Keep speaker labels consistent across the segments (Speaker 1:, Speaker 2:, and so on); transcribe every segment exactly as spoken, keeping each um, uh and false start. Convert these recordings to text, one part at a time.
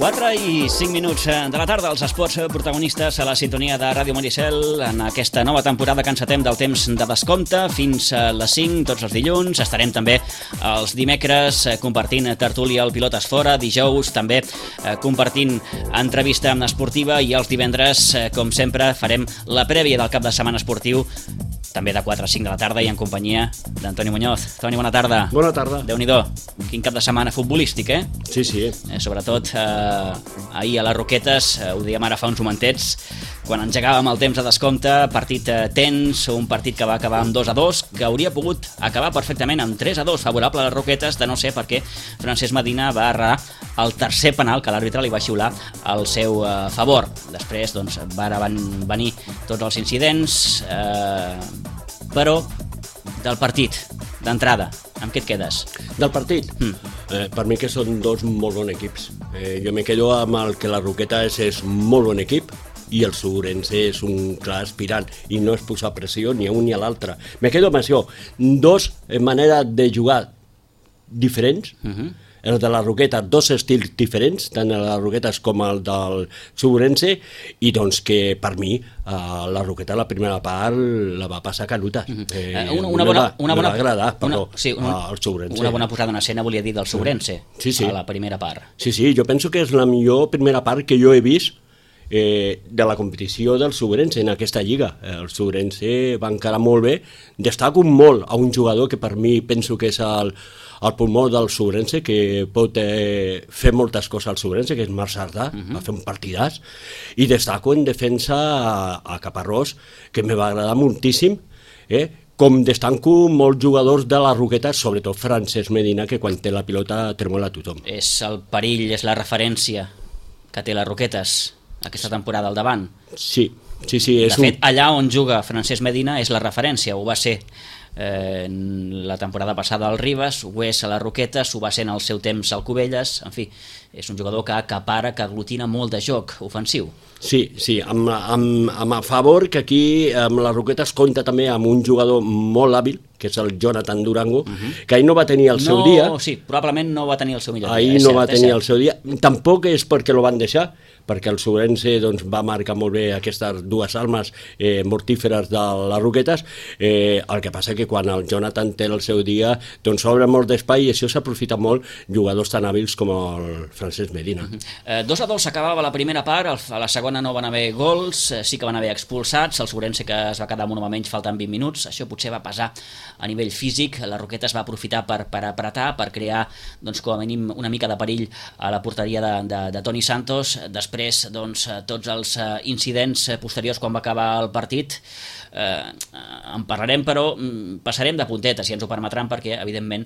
Speaker 1: quatre i cinc minuts de la tarda, els esports protagonistes a la sintonia de Ràdio Maricel en aquesta nova temporada que encetem del temps de descompte fins a les cinc, tots els dilluns. Estarem també els dimecres compartint tertúlia al Pilotes Fora, dijous també compartint entrevista esportiva i els divendres, com sempre, farem la prèvia del cap de setmana esportiu també de quatre a cinc de la tarda i en companyia d'Antoni Muñoz. Toni, bona tarda.
Speaker 2: Bona tarda.
Speaker 1: Déu-n'hi-do, quin cap de setmana futbolístic, eh?
Speaker 2: Sí, sí.
Speaker 1: Eh, sobretot eh, ahir a les Roquetes, eh, ho dèiem ara fa uns momentets, quan engegàvem el temps de descompte, partit eh, tens, un partit que va acabar amb dos a dos, que hauria pogut acabar perfectament amb tres a dos, favorable a les Roquetes, de no ser perquè Francesc Medina va errar el tercer penal que l'àrbitre li va xiular al seu eh, favor. Després, doncs, van venir tots els incidents, eh, però del partit, d'entrada, amb què et quedes?
Speaker 2: Del partit?
Speaker 1: Mm.
Speaker 2: Eh, per mi que són dos molt bons equips. Eh, jo me quedo amb el que la Roquetes és molt bon equip i el Segurense és un clar aspirant i no és posar pressió ni a un ni a l'altre. Me quedo amb això. Dos maneres de jugar diferents. Uh-huh. El de la Roqueta, dos estils diferents, tant el de les Roquetes com el del Segurense, i doncs que per mi eh, la Roqueta la primera part la va passar canuta.
Speaker 1: Uh-huh. eh, una, una bona, una bona,
Speaker 2: va agradar, però
Speaker 1: una, sí, una,
Speaker 2: el Segurense.
Speaker 1: Una bona posada en escena, volia dir, del Segurense,
Speaker 2: sí, sí.
Speaker 1: a la primera part.
Speaker 2: Sí, sí, jo penso que és la millor primera part que jo he vist Eh, de la competició del Segurense en aquesta lliga. El Segurense va encarar molt bé. Destaco molt a un jugador que per mi penso que és el, el pulmó del Segurense, que pot eh, fer moltes coses al Segurense, que és Marc Sardà, uh-huh. va fer un partidàs, i destaco en defensa a, a Caparrós, que me va agradar moltíssim, eh? Com destaco molts jugadors de la Roqueta, sobretot Francesc Medina, que quan té la pilota tremola a tothom.
Speaker 1: És el perill, és la referència que té les Roquetes aquesta temporada al davant.
Speaker 2: Sí, sí, sí. És
Speaker 1: de fet,
Speaker 2: un...
Speaker 1: allà on juga Francesc Medina és la referència, ho va ser eh, la temporada passada al Ribes, ho és a les Roquetes, ho va ser en el seu temps al Cubelles, en fi, és un jugador que acapara, que aglutina molt de joc ofensiu.
Speaker 2: Sí, sí, amb, amb, amb a favor que aquí amb les Roquetes compta també amb un jugador molt hàbil, que és el Jonathan Durango, uh-huh. que ahir no va tenir el
Speaker 1: no,
Speaker 2: seu dia.
Speaker 1: Sí, probablement no va tenir el seu millor
Speaker 2: ahir
Speaker 1: dia.
Speaker 2: Ahir no
Speaker 1: cert,
Speaker 2: va tenir
Speaker 1: cert.
Speaker 2: el seu dia. Tampoc és perquè lo van deixar, perquè el Segurense doncs, va marcar molt bé aquestes dues armes eh, mortíferes de les Roquetes. Eh, el que passa que quan el Jonathan té el seu dia, doncs obre molt d'espai i això s'aprofita molt jugadors tan hàbils com el Francesc Medina.
Speaker 1: Uh-huh. eh, dos a dos s'acabava la primera part, a la segona no van haver gols, eh, sí que van haver expulsats, el Segurense que es va quedar amb un home menys faltant vint minuts, això potser va pesar a nivell físic, la Roqueta es va aprofitar per, per apretar, per crear doncs, com a mínim una mica de perill a la porteria de, de, de Toni Santos. Després doncs, tots els incidents posteriors quan va acabar el partit eh, en parlarem, però passarem de puntetes, si ens ho permetran, perquè evidentment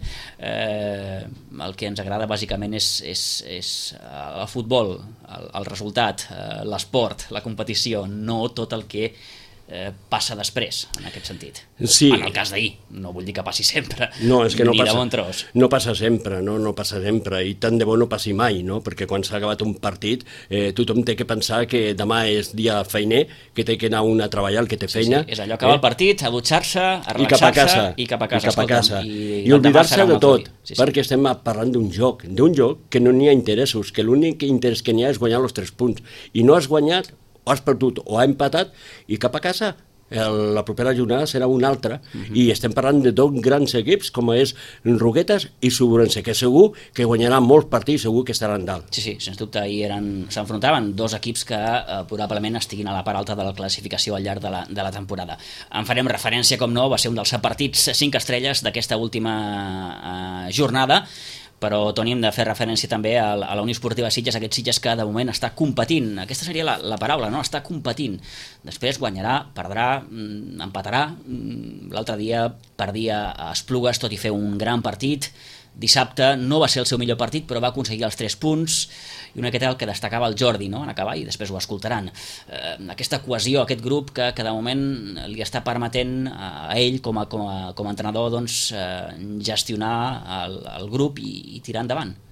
Speaker 1: eh, el que ens agrada bàsicament és, és, és el futbol, el, el resultat, eh, l'esport, la competició, no tot el que Eh, passa després, en aquest sentit.
Speaker 2: Sí.
Speaker 1: En el cas d'ahir, no vull dir que passi sempre,
Speaker 2: no, és que no
Speaker 1: ni
Speaker 2: passa,
Speaker 1: de bon tros.
Speaker 2: No passa sempre, no, no passa sempre, i tant de bo no passi mai, no? Perquè quan s'ha acabat un partit, eh, tothom té que pensar que demà és dia feiner, que té que anar un a treballar, el que té feina.
Speaker 1: Sí, sí. És allò, acabar eh? el partit, a dutxar-se, a relaxar-se i cap a casa.
Speaker 2: I, cap a casa.
Speaker 1: I,
Speaker 2: I, I oblidar-se de tot,
Speaker 1: sí, sí.
Speaker 2: perquè estem parlant d'un joc, d'un joc que no n'hi ha interessos, que l'únic interès que n'hi ha és guanyar els tres punts, i no has guanyat, o has perdut, o has empatat, i cap a casa. El, la propera jornada serà una altra, uh-huh. i estem parlant de dos grans equips com és Roquetes i Segurense, que segur que guanyaran molts partits, segur que estaran dalt.
Speaker 1: Sí, sí, sens dubte ahir eren, s'enfrontaven dos equips que eh, probablement estiguin a la part alta de la classificació al llarg de la, de la temporada. En farem referència, com no, va ser un dels partits cinc estrelles d'aquesta última eh, jornada, però, Toni, hem de fer referència també a la Unió Esportiva Sitges, aquest Sitges que de moment està competint, aquesta seria la, la paraula, no? Està competint, després guanyarà, perdrà, empatarà, l'altre dia perdia a Esplugues tot i fer un gran partit, dissabte no va ser el seu millor partit però va aconseguir els tres punts, i una miqueta el que destacava el Jordi, no?, en acabar, i després ho escoltaran, eh, aquesta cohesió, aquest grup que, que de moment li està permetent a ell com a, com a, com a entrenador doncs, eh, gestionar el, el grup i, i tirar endavant.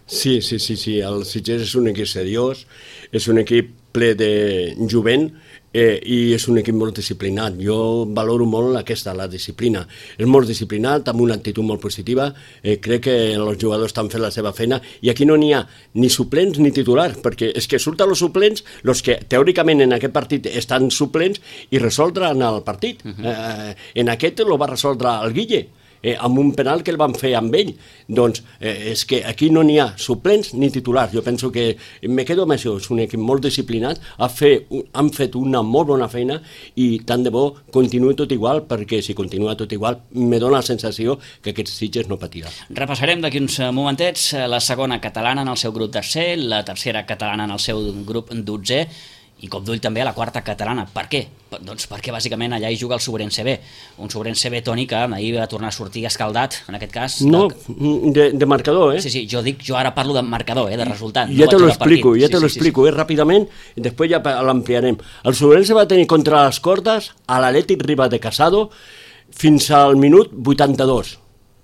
Speaker 2: Sí, sí, sí, sí, el Sitges és un equip seriós, és un equip ple de jovent eh, i és un equip molt disciplinat. Jo valoro molt aquesta, la disciplina. És molt disciplinat, amb una actitud molt positiva, eh, crec que els jugadors estan fent la seva feina i aquí no n'hi ha ni suplents ni titulars, perquè és que surten els suplents, els que teòricament en aquest partit estan suplents i resoldran el partit. Uh -huh. eh, en aquest el va resoldre el Guille, Eh, amb un penal que el van fer amb ell. Doncs eh, és que aquí no n'hi ha suplents ni titulars. Jo penso que me quedo amb això, és un equip molt disciplinat, ha fet, han fet una molt bona feina i tant de bo continuï tot igual, perquè si continua tot igual me dóna la sensació que aquest Sitges no patirà.
Speaker 1: Repassarem d'aquí uns momentets la segona catalana en el seu grup tercer, la tercera catalana en el seu grup dotzè, i cop d'ull també a la quarta catalana. Per què? Doncs perquè bàsicament allà hi juga el Sobrense B, un Sobrense B, Toni, que ahir va tornar a sortir escaldat, en aquest cas.
Speaker 2: No, de, de marcador, eh?
Speaker 1: Sí, sí, jo dic, jo ara parlo de marcador, eh, de resultat.
Speaker 2: Ja
Speaker 1: no
Speaker 2: te lo explico, ja te
Speaker 1: sí,
Speaker 2: lo
Speaker 1: sí,
Speaker 2: explico, sí, sí. eh, ràpidament, i després ja l'ampliarem. El Sobrense va tenir contra les cordes a l'Atlètic Ribas de Casado fins al minut vuitanta-dos.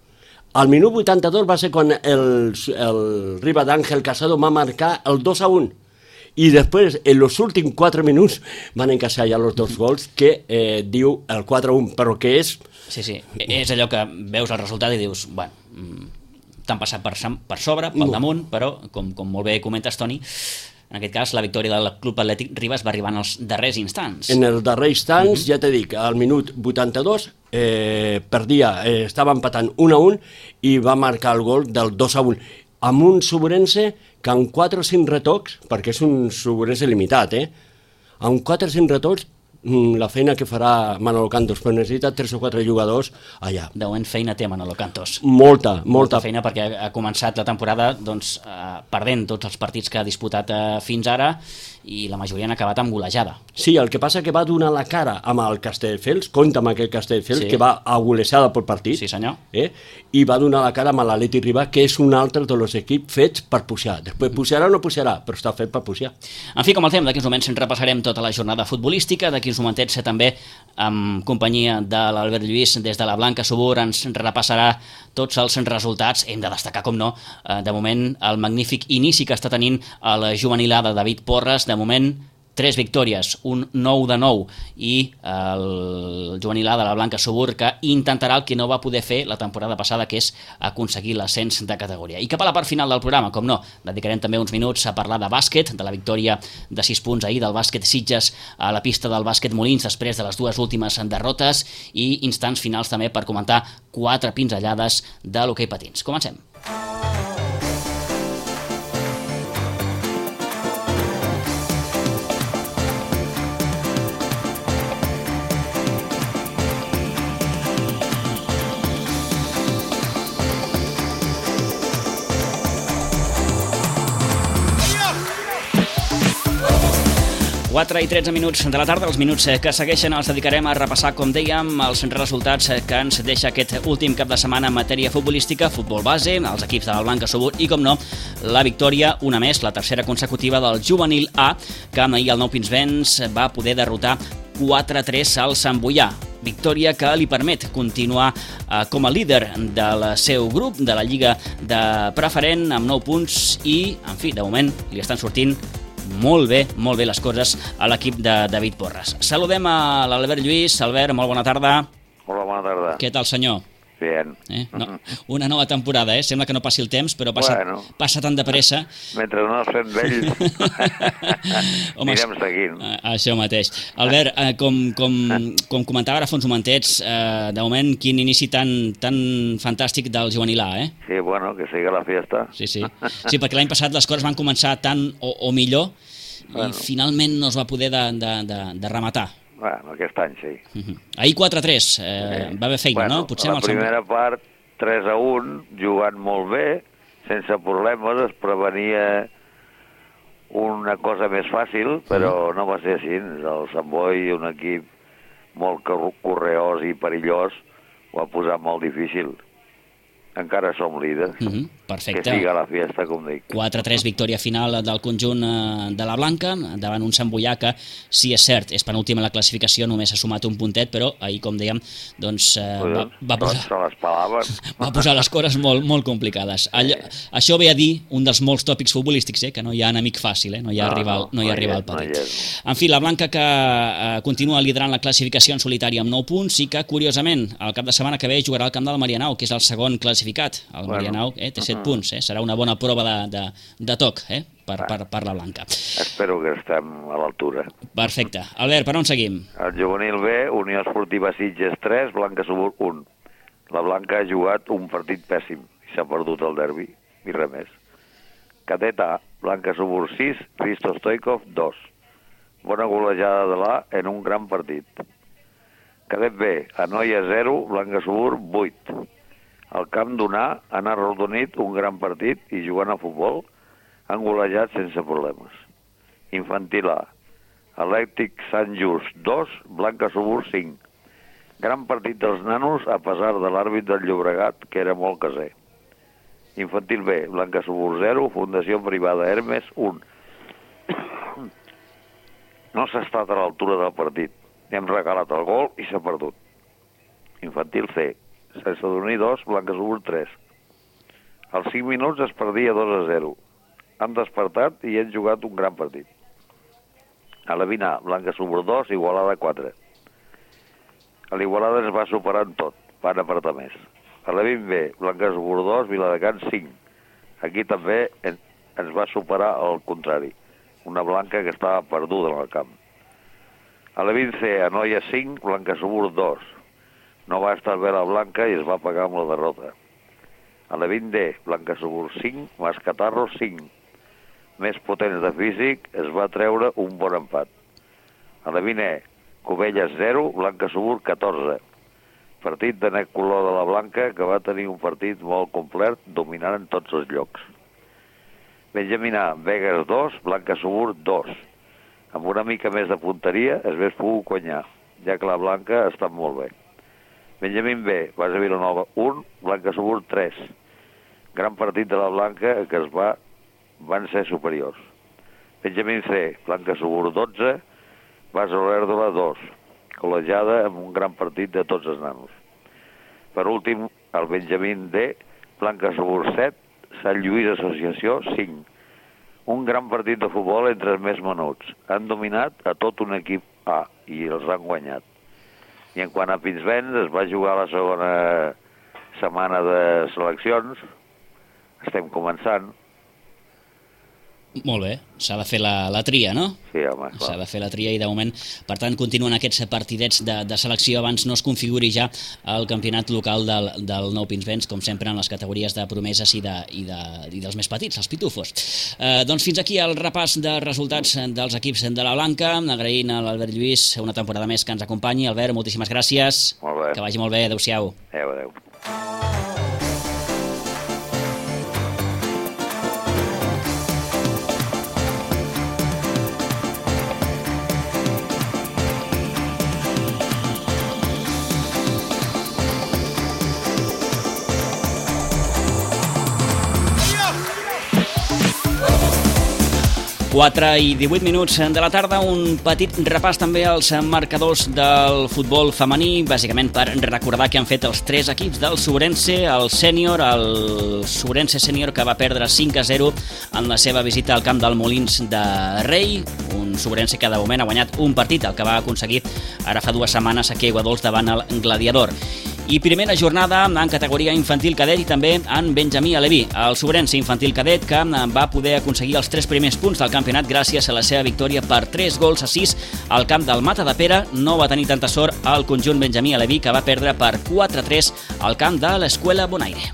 Speaker 2: Al minut vuitanta-dos va ser quan el, el Ribas d'Àngel Casado va marcar el dos a un. I després, en els últims quatre minuts, van encaixar ja els dos gols que eh, diu el quatre a un, però que és...
Speaker 1: Sí, sí, és allò que veus el resultat i dius, bueno, t'han passat per, per sobre, pel no. damunt, però, com, com molt bé comentes, Toni, en aquest cas, la victòria del Club Atlètic Ribas va arribar en els darrers instants.
Speaker 2: En els darrers instants, uh-huh. ja t'he dit, al minut vuitanta-dos, eh, perdia, eh, estava empatant un a un i va marcar el gol del dos a un, amb un Sobrense que amb quatre o cinc retocs, perquè és un Sobrense limitat, eh? amb quatre o cinc retocs, la feina que farà Manolo Cantos, però necessita tres o quatre jugadors allà.
Speaker 1: De moment feina té Manolo Cantos.
Speaker 2: Molta, molta.
Speaker 1: Molta feina, perquè ha començat la temporada doncs, eh, perdent tots els partits que ha disputat eh, fins ara, i la majoria han acabat amb golejada.
Speaker 2: Sí, el que passa que va donar la cara amb el Castelldefels, compta amb aquest Castelldefels, sí. que va a golejada pel partit,
Speaker 1: sí, senyor.
Speaker 2: Eh? i va donar la cara amb l'Atlètic Ribas, que és un altre dels equips fets per pujar. Després pujarà o no pujarà, però està fet per pujar.
Speaker 1: En fi, com el tema, d'aquí uns moments repassarem tota la jornada futbolística, d'aquí uns momentets també amb companyia de l'Albert Lluís des de la Blanca Subur ens repassarà tots els resultats. Hem de destacar, com no, de moment el magnífic inici que està tenint el juvenil A de David Porres. De moment, tres victòries, un nou de nou, i el juvenil A de la Blanca Subur que intentarà el que no va poder fer la temporada passada, que és aconseguir l'ascens de categoria. I cap a la part final del programa, com no, dedicarem també uns minuts a parlar de bàsquet, de la victòria de sis punts ahir del bàsquet Sitges a la pista del bàsquet Molins després de les dues últimes derrotes, i instants finals també per comentar quatre pinzellades de l'hoquei patins. Comencem. quatre i tretze minuts de la tarda, els minuts que segueixen els dedicarem a repassar, com dèiem, els resultats que ens deixa aquest últim cap de setmana en matèria futbolística, futbol base, els equips de la Blanca Subur i, com no, la victòria, una més, la tercera consecutiva del juvenil A, que ahir el Nou Pinsbens va poder derrotar quatre a tres al Sant Boià. Victòria que li permet continuar eh, com a líder del seu grup, de la Lliga de Preferent, amb nou punts i, en fi, de moment li estan sortint molt bé, molt bé les coses a l'equip de David Porres. Saludem a l'Albert Lluís. Albert, molt bona tarda.
Speaker 3: Hola, bona tarda.
Speaker 1: Què tal, senyor?
Speaker 3: Bien.
Speaker 1: Eh? No, una nova temporada, eh? Sembla que no passi el temps, però passa,
Speaker 3: bueno,
Speaker 1: passa tan de pressa.
Speaker 3: Mentre no es fem vells,
Speaker 1: Home,
Speaker 3: anirem seguint.
Speaker 1: Això mateix. Albert, eh, com, com, com comentava ara fa uns momentets, eh, de moment, quin inici tan, tan fantàstic del juvenil A, eh?
Speaker 3: Sí, bueno, que siga la fiesta.
Speaker 1: Sí, sí. Sí, perquè l'any passat les coses van començar tan o, o millor, bueno, i finalment no es va poder de, de, de, de rematar.
Speaker 3: Bueno, aquest any sí.
Speaker 1: Uh-huh. Ahir quatre a tres, eh, sí. Va haver feina,
Speaker 3: bueno,
Speaker 1: no? Potser
Speaker 3: la primera Sant... part tres a un, jugant molt bé, sense problemes, es prevenia una cosa més fàcil, però uh-huh. no va ser així. El Sant Boi, un equip molt correós i perillós, ho va posar molt difícil. encara som líders.
Speaker 1: Uh -huh, perfecte.
Speaker 3: Que siga la fiesta, com dic.
Speaker 1: quatre tres victòria final del conjunt de la Blanca, davant un Sant Boià que, sí, és cert, és penúltim en la classificació, només ha sumat un puntet, però ahir, com dèiem, doncs, eh, va, va, posar, va posar les coses molt, molt complicades. Allò, això ve a dir un dels molts tòpics futbolístics, eh, que no hi ha enemic fàcil, eh, no hi ha no, rival, no hi ha no rival petit. No en fi, la Blanca que eh, continua liderant la classificació en solitari amb nou punts i que, curiosament, el cap de setmana que ve jugarà al camp del Marianao, que és el segon classificat. El bueno, Marianao eh, té set uh -huh. punts, eh, serà una bona prova de, de, de toc eh, per, per, per la Blanca.
Speaker 3: Espero que estem a l'altura.
Speaker 1: Perfecte. Albert, per on seguim?
Speaker 3: El juvenil B, Unió Esportiva Sitges tres, Blanca Subur un. La Blanca ha jugat un partit pèssim i s'ha perdut el derbi, i res més. Cadet A, Blanca Subur sis, Risto Stoikov dos. Bona golejada de l'A en un gran partit. Cadet B, Anoia zero, Blanca Subur vuit. Al camp d'Unà han arrodonit un gran partit i jugant a futbol han golejat sense problemes. Infantil A, Elèctric Sant Just dos, Blanca Subur cinc. Gran partit dels nanos a pesar de l'àrbit del Llobregat, que era molt caser. Infantil B, Blanca Subur zero, Fundació Privada Hermes un. No s'ha estat a l'altura del partit. Hem regalat el gol i s'ha perdut. Infantil C, Sant Sadurní dos, Blanca Subur tres. Als cinc minuts es perdia dos a zero. Han despertat i han jugat un gran partit. A la vint A, Blanca Subur dos, Igualada quatre. A l'Igualada es va superant tot, van apretar més. A la vint B, Blanca Subur dos, Viladecans cinc. Aquí també en, ens va superar al contrari, una Blanca que estava perduda en el camp. A la vint C, Anoia cinc, Blanca Subur dos. No va estar bé la Blanca i es va pagar amb la derrota. A la vint D, Blanca Subur cinc, Mascatarro cinc. Més potents de físic, es va treure un bon empat. A la vint E, Cubelles zero, Blanca Subur catorze. Partit de net color de la Blanca que va tenir un partit molt complet, dominant en tots els llocs. Benjamín A, Vegas dos, Blanca Subur dos. Amb una mica més de punteria es hauria pogut guanyar, ja que la Blanca està molt bé. Benjamín B, Base Vilanova un, Blanca Subur tres. Gran partit de la Blanca que es va, van ser superiors. Benjamín C, Blanca Subur dotze, Base Olèrdola dos. Col·legiada amb un gran partit de tots els nanos. Per últim, el Benjamín D, Blanca Subur set, Sant Lluís Associació cinc. Un gran partit de futbol entre els més menuts. Han dominat a tot un equip A i els han guanyat. I en quant a Pinsbens, es va jugar la segona setmana de seleccions. Estem començant.
Speaker 1: Molt bé, s'ha de fer la, la tria, no?
Speaker 3: Sí, home, clar.
Speaker 1: S'ha de fer la tria i de moment, per tant, continuen aquests partidets de, de selecció abans no es configuri ja el campionat local del, del Nou Pinsbens, com sempre en les categories de promeses i, de, i, de, i dels més petits, els pitufos. Eh, doncs fins aquí el repàs de resultats dels equips de la Blanca, agraint a l'Albert Lluís una temporada més que ens acompanyi. Albert, moltíssimes gràcies.
Speaker 3: Molt bé.
Speaker 1: Que vagi molt bé, adeu-siau.
Speaker 3: Adeu, adeu.
Speaker 1: quatre i divuit minuts de la tarda, un petit repàs també als marcadors del futbol femení, bàsicament per recordar que han fet els tres equips del Sobrense, el sènior, el Sobrense sènior que va perdre cinc a zero en la seva visita al camp del Molins de Rei, un Sobrense que de moment ha guanyat un partit, el que va aconseguir ara fa dues setmanes aquí a Aiguadols davant el Gladiador. I primera jornada en categoria infantil cadet i també en Benjamí Aleví, el Sobrense infantil cadet que va poder aconseguir els tres primers punts del campionat gràcies a la seva victòria per tres gols a sis al camp del Mata de Pere. No va tenir tanta sort el conjunt Benjamí Aleví, que va perdre per quatre a tres al camp de l'Escuela Bonaire.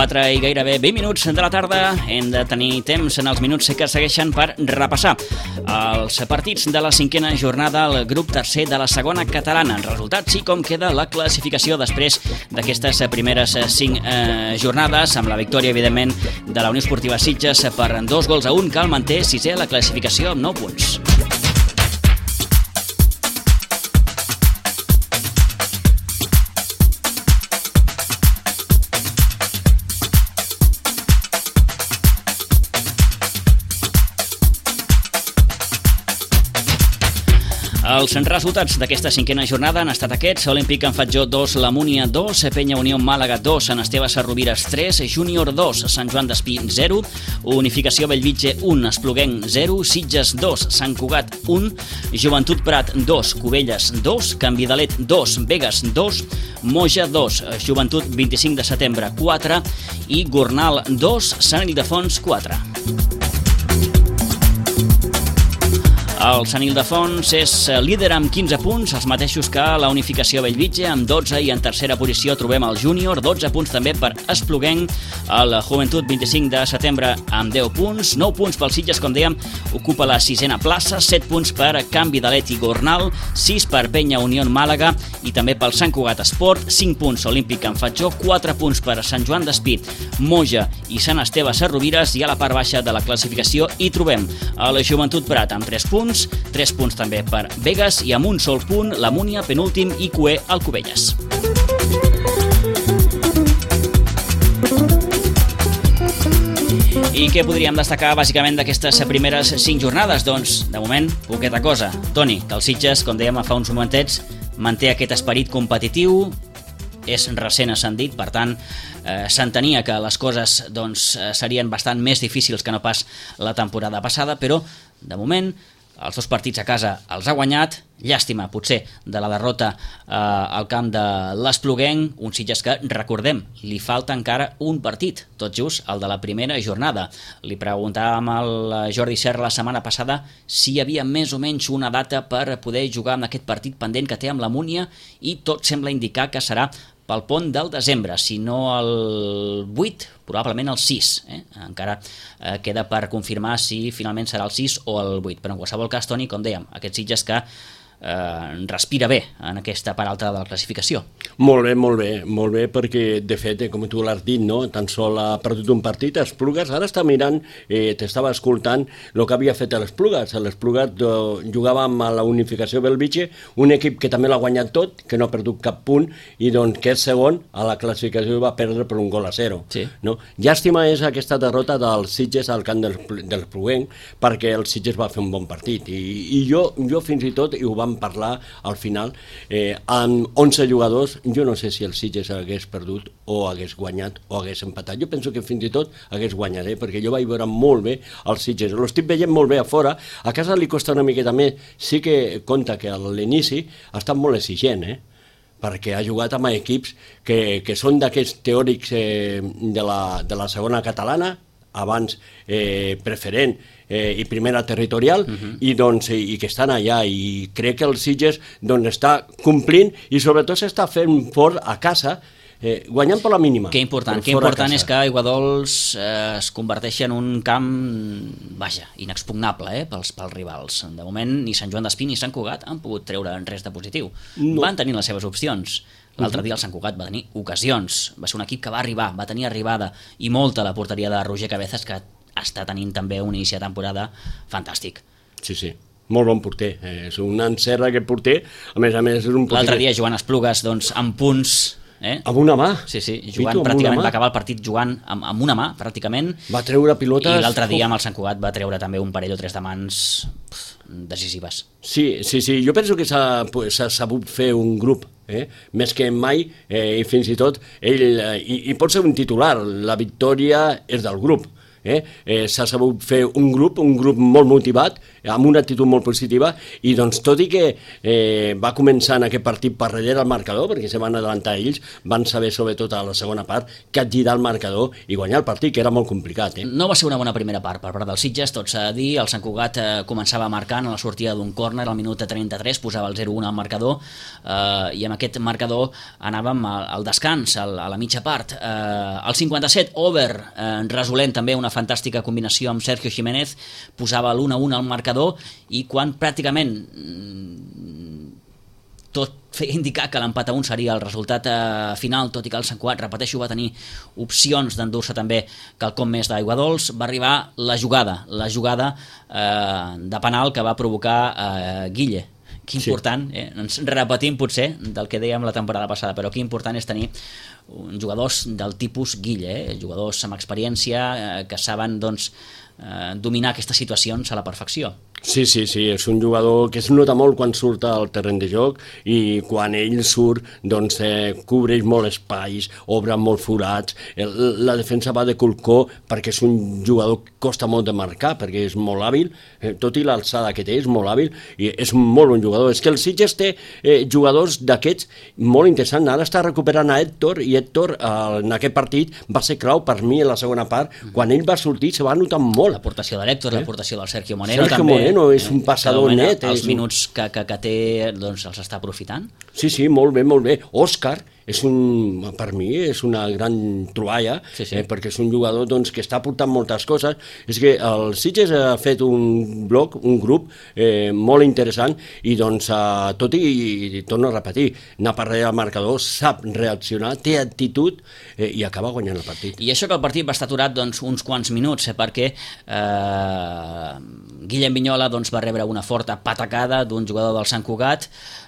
Speaker 1: quatre i gairebé vint minuts de la tarda. Hem de tenir temps en els minuts que segueixen per repassar els partits de la cinquena jornada al grup tercer de la segona catalana. Resultats i com queda la classificació després d'aquestes primeres cinc eh, jornades, amb la victòria, evidentment, de la Unió Esportiva Sitges per dos gols a un, que el manté sisè a la classificació amb nou punts. Els resultats d'aquesta cinquena jornada han estat aquests: Olímpic en Fatjó dos, La Múnia dos, Penya Unió Màlaga dos, Sant Esteve Sarrovires tres, Júnior dos, Sant Joan d'Espí zero, Unificació Bellvitge un, Espluguenc zero, Sitges dos, Sant Cugat un, Joventut Prat dos, Cubelles dos, Canvidalet dos, Begues dos, Moja dos, Joventut vint-i-cinc de setembre quatre i Gornal dos, Sant Ildefons quatre. El Sant Ildefons és líder amb quinze punts, els mateixos que la Unificació Bellvitge amb dotze, i en tercera posició trobem el Júnior, dotze punts també per Espluguenc, el Joventut vint-i-cinc de setembre amb deu punts, nou punts pel Sitges, com dèiem, ocupa la sisena plaça, set punts per Canvidalet i Gornal, sis per Penya Unió Màlaga i també pel Sant Cugat Esport, cinc punts Olímpic en Fatjó, quatre punts per Sant Joan d'Espí, Moja i Sant Esteve Sarrovires, i a la part baixa de la classificació hi trobem el Joventut Prat amb tres punts, tres punts també per Begues, i amb un sol punt la Múnia, penúltim, i Cué al Cubelles. I què podríem destacar bàsicament d'aquestes primeres cinc jornades? Doncs, de moment, poqueta cosa. Toni, que el Sitges, com dèiem fa uns momentets, manté aquest esperit competitiu, és recent ascendit, per tant, eh, s'entenia que les coses doncs, serien bastant més difícils que no pas la temporada passada, però, de moment, els dos partits a casa els ha guanyat. Llàstima, potser, de la derrota eh, al camp de l'Espluguenc, un Sitges que, recordem, li falta encara un partit, tot just el de la primera jornada. Li preguntàvem al Jordi Serra la setmana passada si hi havia més o menys una data per poder jugar en aquest partit pendent que té amb la Múnia, i tot sembla indicar que serà pel pont del desembre, si no el vuit, probablement el sis. Eh? Encara eh, queda per confirmar si finalment serà el sis o el vuit, però en qualsevol cas, Toni, com dèiem, aquest Sitges que eh, respira bé en aquesta part alta de la classificació.
Speaker 2: Molt bé, molt bé, molt bé, perquè de fet, com tu l'has dit, no? Tan sol ha perdut un partit, Esplugues, ara està mirant, eh, t'estava escoltant el que havia fet l'Esplugues. L'Esplugues jugava amb la Unificació Bellvitge, un equip que també l'ha guanyat tot, que no ha perdut cap punt, i doncs que és segon a la classificació va perdre per un gol a zero.
Speaker 1: Sí.
Speaker 2: No? Llàstima és aquesta derrota del Sitges al camp del, del Espluguenc, perquè el Sitges va fer un bon partit, i, i jo, jo fins i tot, i ho vam parlar al final, eh, amb onze jugadors, jo no sé si el Sitges hagués perdut o hagués guanyat o hagués empatat. Jo penso que fins i tot hagués guanyat, eh? Perquè jo vaig veure molt bé el Sitges. L'estic veient molt bé a fora. A casa li costa una miqueta més. Sí que compta que a l'inici ha estat molt exigent, eh? Perquè ha jugat amb equips que, que són d'aquests teòrics eh, de, la, de la segona catalana, abans eh, preferent eh, i primera territorial, uh-huh. i, doncs, i, i que estan allà, i crec que el Sitges doncs, està complint i sobretot s'està fent fort a casa, eh, guanyant per la mínima.
Speaker 1: Que important, que important és que Aiguadols eh, es converteixi en un camp, vaja, inexpugnable eh, pels, pels rivals. De moment ni Sant Joan d'Espí ni Sant Cugat han pogut treure res de positiu. No. Van tenir les seves opcions. L'altre dia el Sant Cugat va tenir ocasions, va ser un equip que va arribar, va tenir arribada i molta a la porteria de Roger Cabezas, que està tenint també un inici de temporada fantàstic.
Speaker 2: Sí, sí, molt bon porter, eh, és un encert aquest porter, a més a més és un porter...
Speaker 1: L'altre dia Joan Esplugues, doncs, amb punts... Eh?
Speaker 2: Amb una mà?
Speaker 1: Sí, sí, jugant, Pito, pràcticament va acabar el partit jugant amb, amb una mà, pràcticament.
Speaker 2: Va treure pilotes...
Speaker 1: I l'altre dia amb el Sant Cugat va treure també un parell o tres de mans pff, decisives.
Speaker 2: Sí, sí, sí, jo penso que s'ha pues, sabut fer un grup, eh? Més que mai, eh, i fins i tot ell, eh, i, i pot ser un titular, la victòria és del grup. Eh? Eh, s'ha sabut fer un grup, un grup molt motivat, amb una actitud molt positiva, i doncs tot i que eh, va començar en aquest partit per darrere el marcador, perquè se van adelantar ells, van saber sobretot a la segona part capgirar el marcador i guanyar el partit, que era molt complicat. Eh?
Speaker 1: No va ser una bona primera part per part dels Sitges, tot s'ha de dir. El Sant Cugat eh, començava marcant a la sortida d'un córner al minut trenta-tres, posava el zero un al marcador, eh, i amb aquest marcador anàvem al, al descans, al, a la mitja part. Eh, al cinquanta-set, Over, eh, resolent també una fantàstica combinació amb Sergio Jiménez, posava l'u a u al marcador, i quan pràcticament tot feia indicar que l'empat a un seria el resultat eh, final, tot i que el Sant Cugat, repeteixo, va tenir opcions d'endur-se també quelcom més d'aigua dolç, va arribar la jugada, la jugada eh, de penal que va provocar eh, Guille. Que important, eh? Ens repetim potser del que dèiem la temporada passada, però que important és tenir jugadors del tipus Guille, eh? Jugadors amb experiència eh, que saben doncs, eh, dominar aquestes situacions a la perfecció.
Speaker 2: Sí, sí, sí, és un jugador que es nota molt quan surt al terreny de joc, i quan ell surt doncs eh, cobreix molt espais, obre molt forats, el, la defensa va de colcó perquè és un jugador que costa molt de marcar, perquè és molt hàbil, eh, tot i l'alçada que té és molt hàbil, i és molt bon jugador. És que el Sitges té eh, jugadors d'aquests molt interessants. Ara està recuperant a Héctor, i Héctor eh, en aquest partit va ser clau per mi en la segona part. Quan ell va sortir se va notar molt.
Speaker 1: L'aportació de l'Héctor, eh? L'aportació del Sergio Monero
Speaker 2: Sergio
Speaker 1: també.
Speaker 2: Moreno, no, és un passador
Speaker 1: eh,
Speaker 2: net.
Speaker 1: Els
Speaker 2: un...
Speaker 1: minuts que, que, que té doncs, els està aprofitant.
Speaker 2: Sí, sí, molt bé, molt bé. Òscar és un, per mi és una gran troballa, sí, sí. Eh, perquè és un jugador doncs, que està aportant moltes coses. És que el Sitges ha fet un bloc, un grup eh, molt interessant, i doncs eh, tot i, i torno a repetir, anar per darrere del marcador, sap reaccionar, té actitud eh, i acaba guanyant el partit.
Speaker 1: I això que el partit va estar aturat doncs, uns quants minuts, eh, perquè eh, Guillem Vignola doncs, va rebre una forta patacada d'un jugador del Sant Cugat,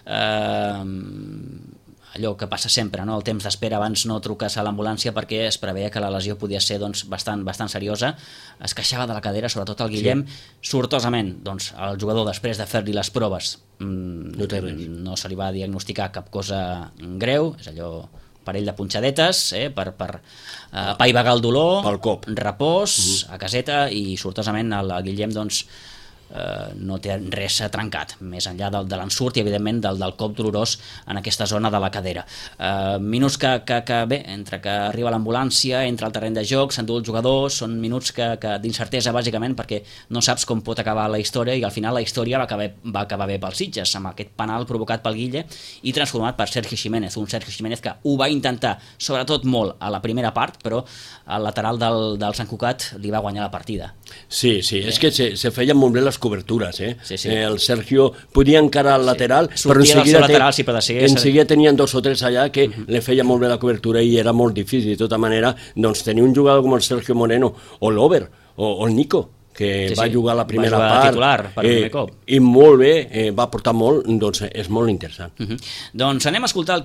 Speaker 1: eh, allò que passa sempre, no? El temps d'espera abans no truques a l'ambulància perquè es preveia que la lesió podia ser doncs, bastant, bastant seriosa. Es queixava de la cadera, sobretot el Guillem, sí. Sortosament, doncs, el jugador, després de fer-li les proves, mmm, no, no se li va diagnosticar cap cosa greu, és allò parell de punxadetes, eh, per, per eh, apaivagar el dolor,
Speaker 2: pel cop,
Speaker 1: repòs,
Speaker 2: uh-huh.
Speaker 1: a caseta, i sortosament el, el Guillem doncs, Uh, no té res trencat, més enllà del, de l'ensurt i evidentment del, del cop dolorós en aquesta zona de la cadera. Uh, minuts que, que, que bé, entre que arriba l'ambulància, entra al terreny de joc, s'endú el jugador, són minuts que, que d'incertesa bàsicament, perquè no saps com pot acabar la història, i al final la història va acabar, va acabar bé pels Sitges, amb aquest penal provocat pel Guille i transformat per Sergio Jiménez, un Sergio Jiménez que ho va intentar sobretot molt a la primera part, però al lateral del, del Sant Cugat li va guanyar la partida.
Speaker 2: Sí, sí, eh? És que se, se feien molt bé les cobertures, eh?
Speaker 1: Sí, sí.
Speaker 2: Eh, el Sergio podia encarar al lateral,
Speaker 1: sí.
Speaker 2: però en seguida,
Speaker 1: lateral, sí, però de seguida,
Speaker 2: en seguida tenien dos o tres allà que
Speaker 1: uh-huh.
Speaker 2: le feia molt bé la cobertura i era molt difícil. De tota manera, doncs tenir un jugador com el Sergio Moreno, o l'Over, o, o el Nico, que
Speaker 1: sí,
Speaker 2: va
Speaker 1: sí.
Speaker 2: jugar la primera
Speaker 1: va jugar
Speaker 2: part
Speaker 1: titular per
Speaker 2: eh,
Speaker 1: primer cop.
Speaker 2: I molt bé, eh, va portar molt, doncs és molt interessant.
Speaker 1: Uh-huh. Doncs anem a escoltar el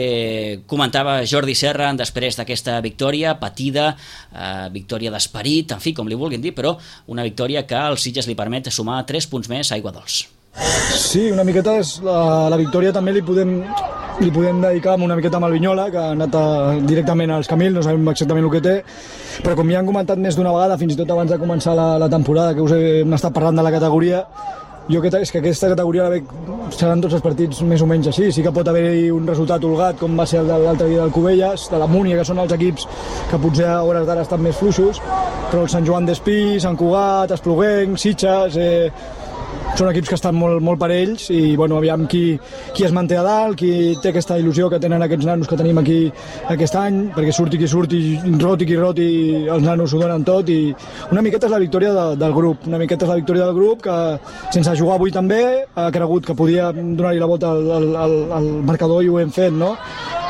Speaker 1: que comentava Jordi Serra després d'aquesta victòria patida, eh, victòria d'esperit, en fi, com li vulguin dir, però una victòria que als Sitges li permet sumar tres punts més a Aigua Dols.
Speaker 4: Sí, una miqueta és la, la victòria també li podem, li podem dedicar una miqueta amb el Vignola, que ha anat a, directament als Camils, no sabem exactament el que té, però com ja han comentat més d'una vegada, fins i tot abans de començar la, la temporada, que us hem estat parlant de la categoria, jo que és que aquesta categoria la veig, seran tots els partits més o menys així. Sí que pot haver-hi un resultat holgat, com va ser el de l'altre dia del Cubelles, de la Múnia, que són els equips que potser a hores d'ara estan més fluixos, però el Sant Joan d'Espí, Sant Cugat, Espluguenc, Sitges... Eh, són equips que estan molt, molt parells, i bueno, aviam qui, qui es manté a dalt, qui té aquesta il·lusió que tenen aquests nanos que tenim aquí aquest any, perquè surti qui surti, roti qui roti, els nanos ho donen tot, i una miqueta és la victòria de, del grup, una miqueta és la victòria del grup, que sense jugar avui també ha cregut que podia donar-hi la volta al, al, al marcador, i ho hem fet, no?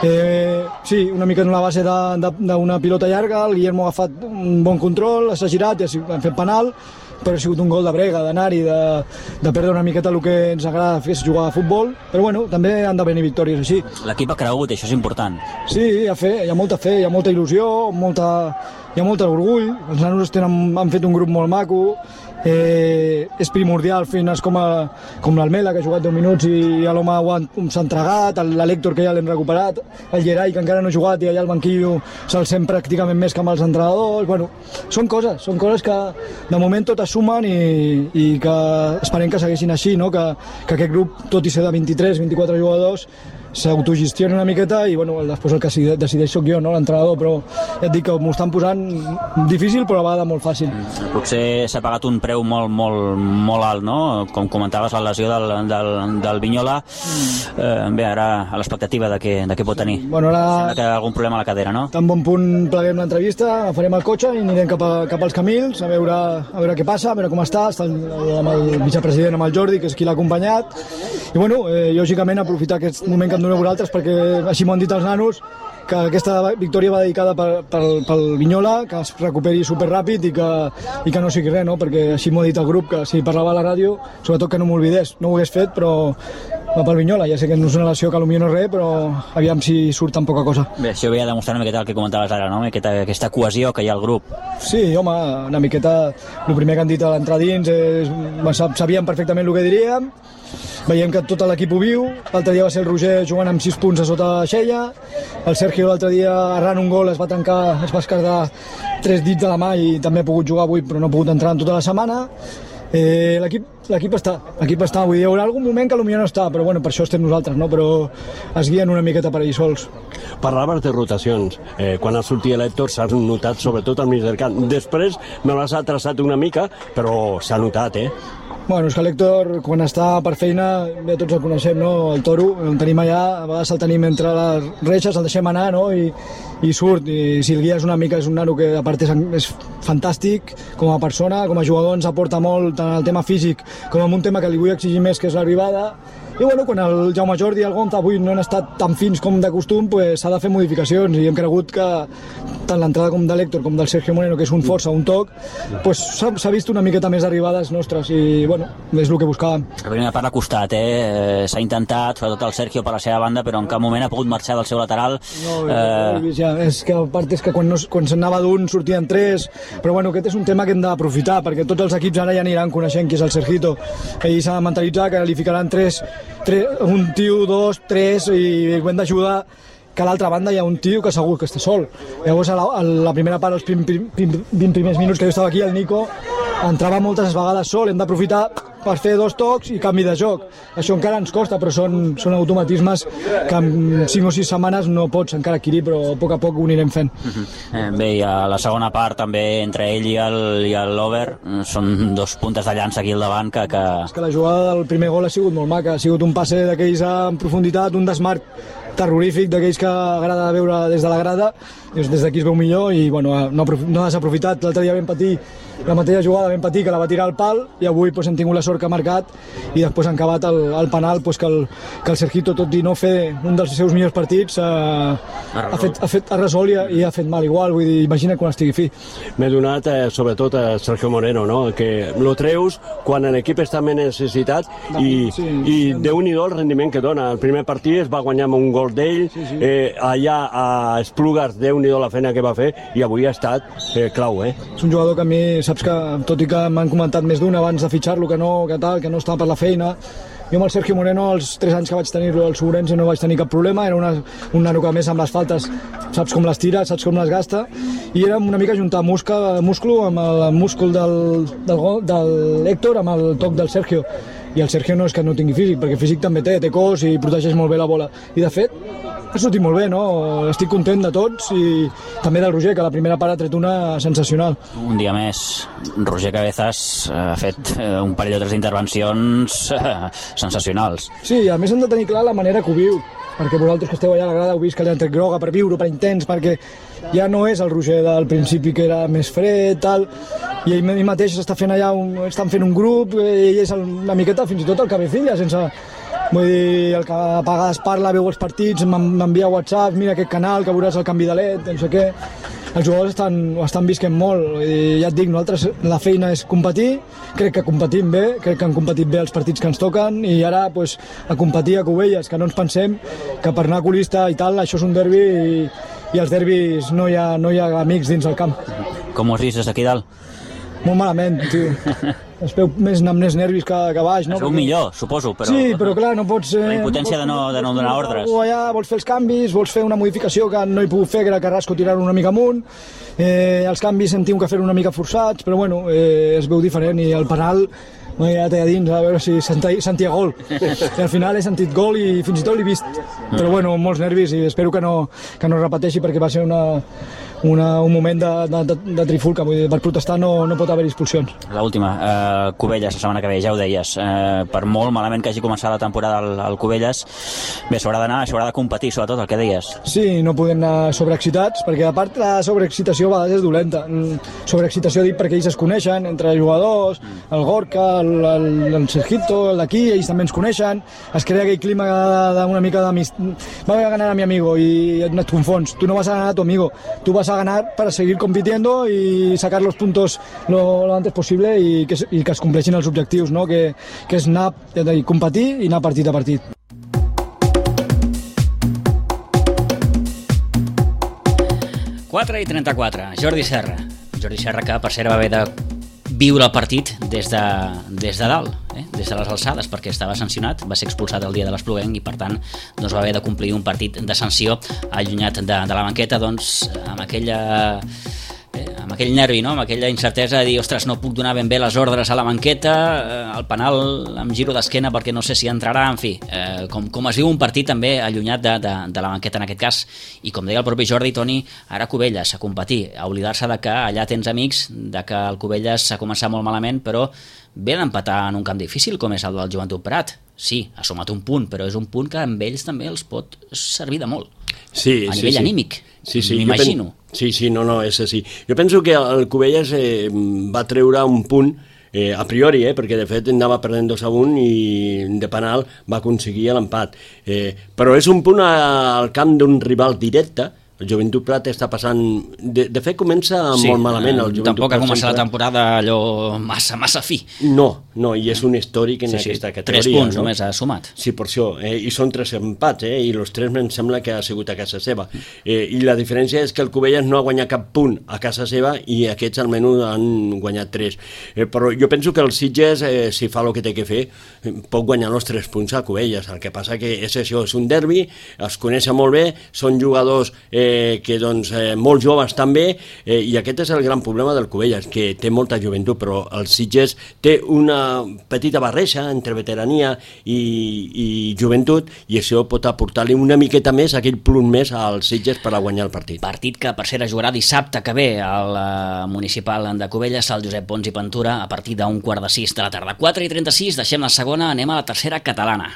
Speaker 4: Eh, sí, una mica en la base d'una pilota llarga, el Guillermo ha agafat un bon control, s'ha girat i ha fet penal, però ha sigut un gol de brega, d'anar-hi, de, de perdre una miqueta el que ens agrada fer, és jugar a futbol, però bueno, també han de venir victòries així.
Speaker 1: L'equip ha cregut, això és important.
Speaker 4: Sí, hi ha, fe, hi ha molta fe, hi ha molta il·lusió, molta, hi ha molt orgull, els nanos tenen, han fet un grup molt maco, eh, és primordial feines com, a, com l'Almela, que ha jugat deu minuts i ja l'home s'ha entregat, l'Hèctor, que ja l'hem recuperat, el Gerai, que encara no ha jugat i allà al banquillo se'l sent pràcticament més que amb els entrenadors. Bueno, són coses, són coses que de moment totes sumen i, i que esperem que segueixin així, no? que, que aquest grup, tot i ser de vint-i-tres vint-i-quatre jugadors, s'autogestiona una miqueta i bueno, després el que decideix sóc jo, no? L'entrenador, però ja et dic que m'ho estan posant difícil però a vegades molt fàcil.
Speaker 5: Potser s'ha pagat un preu molt, molt, molt alt, no? Com comentaves, la lesió del, del, del Vignola, eh, bé, ara a l'expectativa de què, de què pot tenir.
Speaker 4: Bueno, ara...
Speaker 5: Sembla que hi ha algun problema a la cadera, no?
Speaker 4: Tan bon punt pleguem l'entrevista, farem el cotxe i anirem cap, a, cap als Camils a veure, a veure què passa, a veure com està, està el, amb el vicepresident, amb el Jordi, que és qui l'ha acompanyat, i bueno, eh, lògicament aprofitar aquest moment que em doneu vosaltres, perquè així m'ho han dit els nanos, que aquesta victòria va dedicada pel, pel, pel Vignola, que es recuperi superràpid i que, i que no sigui res, no? Perquè així m'ho ha dit el grup, que si parlava a la ràdio, sobretot que no m'oblidés, no ho hagués fet, però va pel Vignola, ja sé que no és una lesió que potser no és res, però aviam si surt tan poca cosa.
Speaker 5: Bé, això ve a demostrar una miqueta el que comentaves ara, no? Aquesta, aquesta cohesió que hi ha al grup.
Speaker 4: Sí, home, una miqueta, el primer que han dit a l'entrar dins, és, sabíem perfectament el que diríem, veiem que tot l'equip ho viu, l'altre dia va ser el Roger jugant amb sis punts a sota Xella, el Sergio l'altre dia arran un gol es va tancar, es va esquerdar tres dits de la mà i també ha pogut jugar avui però no ha pogut entrar en tota la setmana. Eh, l'equip està, l'equip està, vull dir, hi haurà algun moment que potser no està, però bueno, per això estem nosaltres, no? Però es guien una miqueta per allà sols.
Speaker 2: Parlaves de rotacions, eh, quan ha sortit l'Hèctor s'ha notat sobretot al mig del camp, després me l'has atrasat una mica, però s'ha notat, eh?
Speaker 4: Bueno, és que l'Hèctor, quan està per feina, ja tots el coneixem, no? El toro, el tenim allà, a vegades el tenim entre les reixes, el deixem anar, no? I, i surt, i si el guies una mica és un nano que a part és, és fantàstic com a persona, com a jugador ens aporta molt tant el tema físic com en un tema que li vull exigir més, que és l'arribada. I bueno, quan el Jaume Jordi i el Gonta avui no han estat tan fins com de costum, pues, s'ha de fer modificacions i hem cregut que tant l'entrada com de l'Hèctor com del Sergio Moreno, que és un força, un toc, pues, s'ha vist una miqueta més d'arribades nostres i bueno, és el que buscàvem.
Speaker 5: La primera part ha costat, eh? S'ha intentat, sobretot el Sergio per la seva banda, però en cap moment ha pogut marxar del seu lateral.
Speaker 4: No, eh... ja, és que a part és que quan, no, quan s'anava d'un sortien tres, però bueno, aquest és un tema que hem d'aprofitar, perquè tots els equips ara ja aniran coneixent qui és el Sergito. Ell s'ha de mentalitzar que li ficaran tres Tres, un tio, dos, tres i ho hem d'ajudar, que a l'altra banda hi ha un tio que segur que està sol. Llavors a la, a la primera part, els prim, prim, prim, vint primers minuts que jo estava aquí, el Nico entrava moltes vegades sol, hem d'aprofitar per fer dos tocs i canvi de joc. Això encara ens costa, però són, són automatismes que en cinc o sis setmanes no pots encara adquirir, però a poc a poc ho anirem fent.
Speaker 5: Uh-huh. eh, bé, i a la segona part també entre ell i el, i l'Over són dos puntes de llança aquí al davant que, que...
Speaker 4: És que la jugada del primer gol ha sigut molt maca, ha sigut un passe d'aquells en profunditat, un desmarc terrorífic d'aquells que agrada veure des de la grada, des d'aquí es veu millor i bueno, no, no ha desaprofitat. L'altre dia vam patir la mateixa jugada, vam patir que la va tirar al pal i avui pues, hem tingut la sort que ha marcat i després han acabat el, el penal pues, que, el, que el Sergito, tot i no fer un dels seus millors partits, eh, ha, fet, ha, fet, ha resolt i ha, i ha fet mal igual, vull dir, imagina quan estigui fi.
Speaker 2: M'he donat eh, sobretot a Sergio Moreno, no? Que lo treus quan l'equip està més necessitat i, sí, i sí, déu-n'hi-do el rendiment que dona. El primer partit es va guanyar amb un gol d'ell, sí, sí. Eh, allà a Esplugues, déu-n'hi-do la feina que va fer i avui ha estat eh, clau, eh?
Speaker 4: És un jugador que a mi, saps que, tot i que m'han comentat més d'un abans de fitxar-lo, que no, que tal, que no estava per la feina, jo amb el Sergio Moreno, els tres anys que vaig tenir-lo al Sobrense no vaig tenir cap problema, era una, un nano que a més amb les faltes saps com les tira, saps com les gasta, i era una mica juntar muscle, múscul amb el múscul del, del, del Héctor amb el toc del Sergio. I el Sergio no és que no tingui físic, perquè físic també té, té cos i protegeix molt bé la bola. I de fet, ha sortit molt bé, no? Estic content de tots i també del Roger, que la primera part ha tret una sensacional.
Speaker 5: Un dia més, Roger Cabezas ha fet un parell o tres d'intervencions sensacionals.
Speaker 4: Sí, a més hem de tenir clar la manera que ho viu, perquè vosaltres que esteu allà a la grada heu vist que li han tret groga per viure, per intens, perquè ja no és el Roger del principi que era més fred, tal, i ell, ell mateix està fent allà, un, estan fent un grup, ell és el, una miqueta fins i tot el cabecilla, sense... Vull dir, el que a vegades parla, veu els partits, m'envia WhatsApp, mira aquest canal, que veuràs el canvi de L E D, no sé què. Els jugadors estan, estan visquent molt, i ja et dic, nosaltres la feina és competir, crec que competim bé, crec que han competit bé els partits que ens toquen, i ara pues, a competir a Cubelles, que no ens pensem que per anar a colista i tal, això és un derbi, i, i els derbis no hi, ha, no hi ha amics dins el camp.
Speaker 5: Com ho has vist des d'aquí dalt?
Speaker 4: Molt malament, tio. es veu més amb més nervis que, que baix. No?
Speaker 5: Es veu millor, suposo, però...
Speaker 4: Sí, però clar, no pots... Eh,
Speaker 5: la impotència de no, de no donar ordres.
Speaker 4: Allà, vols fer els canvis, vols fer una modificació que no hi puc fer, que era Carrasco tirar-ho una mica amunt, eh, els canvis sentim que fer una mica forçats, però bueno, eh, es veu diferent i el penal m'he quedat allà dins a veure si sentia, sentia gol. I al final he sentit gol i fins i tot l'he vist. Però bueno, molts nervis i espero que no, que no repeteixi perquè va ser una, una, un moment de, de, de trifulca. Vull dir, per protestar no, no pot haver expulsions.
Speaker 5: L'última, eh, Cubelles, la setmana que ve, ja ho deies. Eh, per molt malament que hagi començat la temporada al, al Cubelles, bé, s'haurà d'anar, s'haurà de competir, sobretot, el que deies.
Speaker 4: Sí, no podem anar sobreexcitats, perquè a part la sobreexcitació a vegades és dolenta. Sobreexcitació dic perquè ells es coneixen, entre jugadors, el Gorka, el el, el, el Sergito, d'aquí, ells també ens coneixen, es crea aquell clima d'una mica d'amistat. Va a ganar a mi amigo i et confons. Tu no vas a ganar a tu amigo, tu vas a ganar para seguir compitiendo y sacar los puntos lo, lo antes posible i que, i que es compleixin els objectius, no? que, que és anar, competir i anar partit a partit.
Speaker 1: quatre i trenta-quatre, Jordi Serra. Jordi Serra que per cert va haver de viure el partit des de, des de dalt, eh? des de les alçades, perquè estava sancionat, va ser expulsat el dia de l'Espluguenc i per tant doncs, va haver de complir un partit de sanció allunyat de, de la banqueta, doncs amb aquella... Eh, amb aquell nervi, no? Amb aquella incertesa de dir, ostres, no puc donar ben bé les ordres a la banqueta, eh, el penal em giro d'esquena perquè no sé si entrarà, en fi, eh, com, com es viu un partit també allunyat de, de, de la banqueta en aquest cas, i com deia el propi Jordi, Toni, ara Cubelles a competir, a oblidar-se de que allà tens amics, de que el Cubelles s'ha començat molt malament, però ve d'empatar en un camp difícil com és el del Joventut Prat. Sí, ha sumat un punt, però és un punt que amb ells també els pot servir de molt.
Speaker 2: Sí,
Speaker 1: a
Speaker 2: sí,
Speaker 1: nivell
Speaker 2: sí.
Speaker 1: anímic,
Speaker 2: sí, sí,
Speaker 1: m'imagino.
Speaker 2: Pen... Sí, sí, no, no, és així. Jo penso que el Cubelles eh, va treure un punt eh, a priori, eh, perquè de fet anava perdent dos a un i de penal va aconseguir l'empat. Eh, però és un punt al camp d'un rival directe. El Joventut Prat està passant... De, de fet, comença sí, molt malament el Joventut
Speaker 1: tampoc
Speaker 2: Prat.
Speaker 1: Tampoc ha començat la temporada allò massa, massa fi.
Speaker 2: No, no, i és un històric en sí, aquesta
Speaker 1: sí,
Speaker 2: categoria.
Speaker 1: Tres punts
Speaker 2: no?
Speaker 1: només ha sumat.
Speaker 2: Sí, per això. Eh? I són tres empats, eh? I els tres em sembla que ha sigut a casa seva. Eh, I la diferència és que el Cubelles no ha guanyat cap punt a casa seva i aquests almenys han guanyat tres. Eh, però jo penso que el Sitges, eh, si fa el que té que fer, pot guanyar els tres punts a Cubelles. El que passa que és això, és un derbi, es coneixen molt bé, són jugadors eh, que doncs Eh, molts joves també, eh, i aquest és el gran problema del Cubelles, que té molta joventut, però el Sitges té una petita barreja entre veterania i, i joventut, i això pot aportar-li una miqueta més, aquell punt més al Sitges per a guanyar el partit.
Speaker 1: Partit que per cert es jugarà dissabte que ve al municipal de Cubelles, al Josep Pons i Ventura, a partir d'un quart de sis de la tarda. quatre i trenta-sis, deixem la segona, anem a la tercera catalana.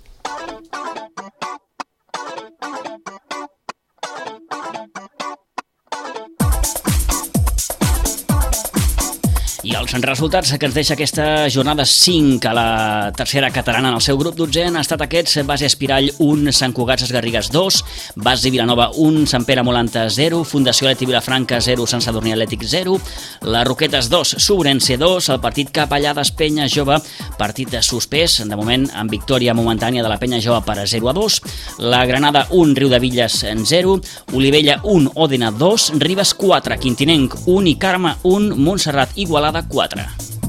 Speaker 1: I els resultats que ens deixa aquesta jornada cinc a la tercera catalana en el seu grup dotzè han estat aquests: Base Espirall un, Sant Cugat Garrigues dos, Base Vilanova un, Sant Pere Molanta zero, Fundació Atlètic Vilafranca zero, Sant Sadurní Atlètic zero, les Roquetes dos, Sobrense dos, el partit Capellades Penya Jove, partit de suspès, de moment amb victòria momentània de la Penya Jove per zero a dos, la Granada un, Riudevilles zero, Olivella un, Òdena dos, Ribes quatre, Quintinenc un i Carme un, Montserrat Igualada quatre.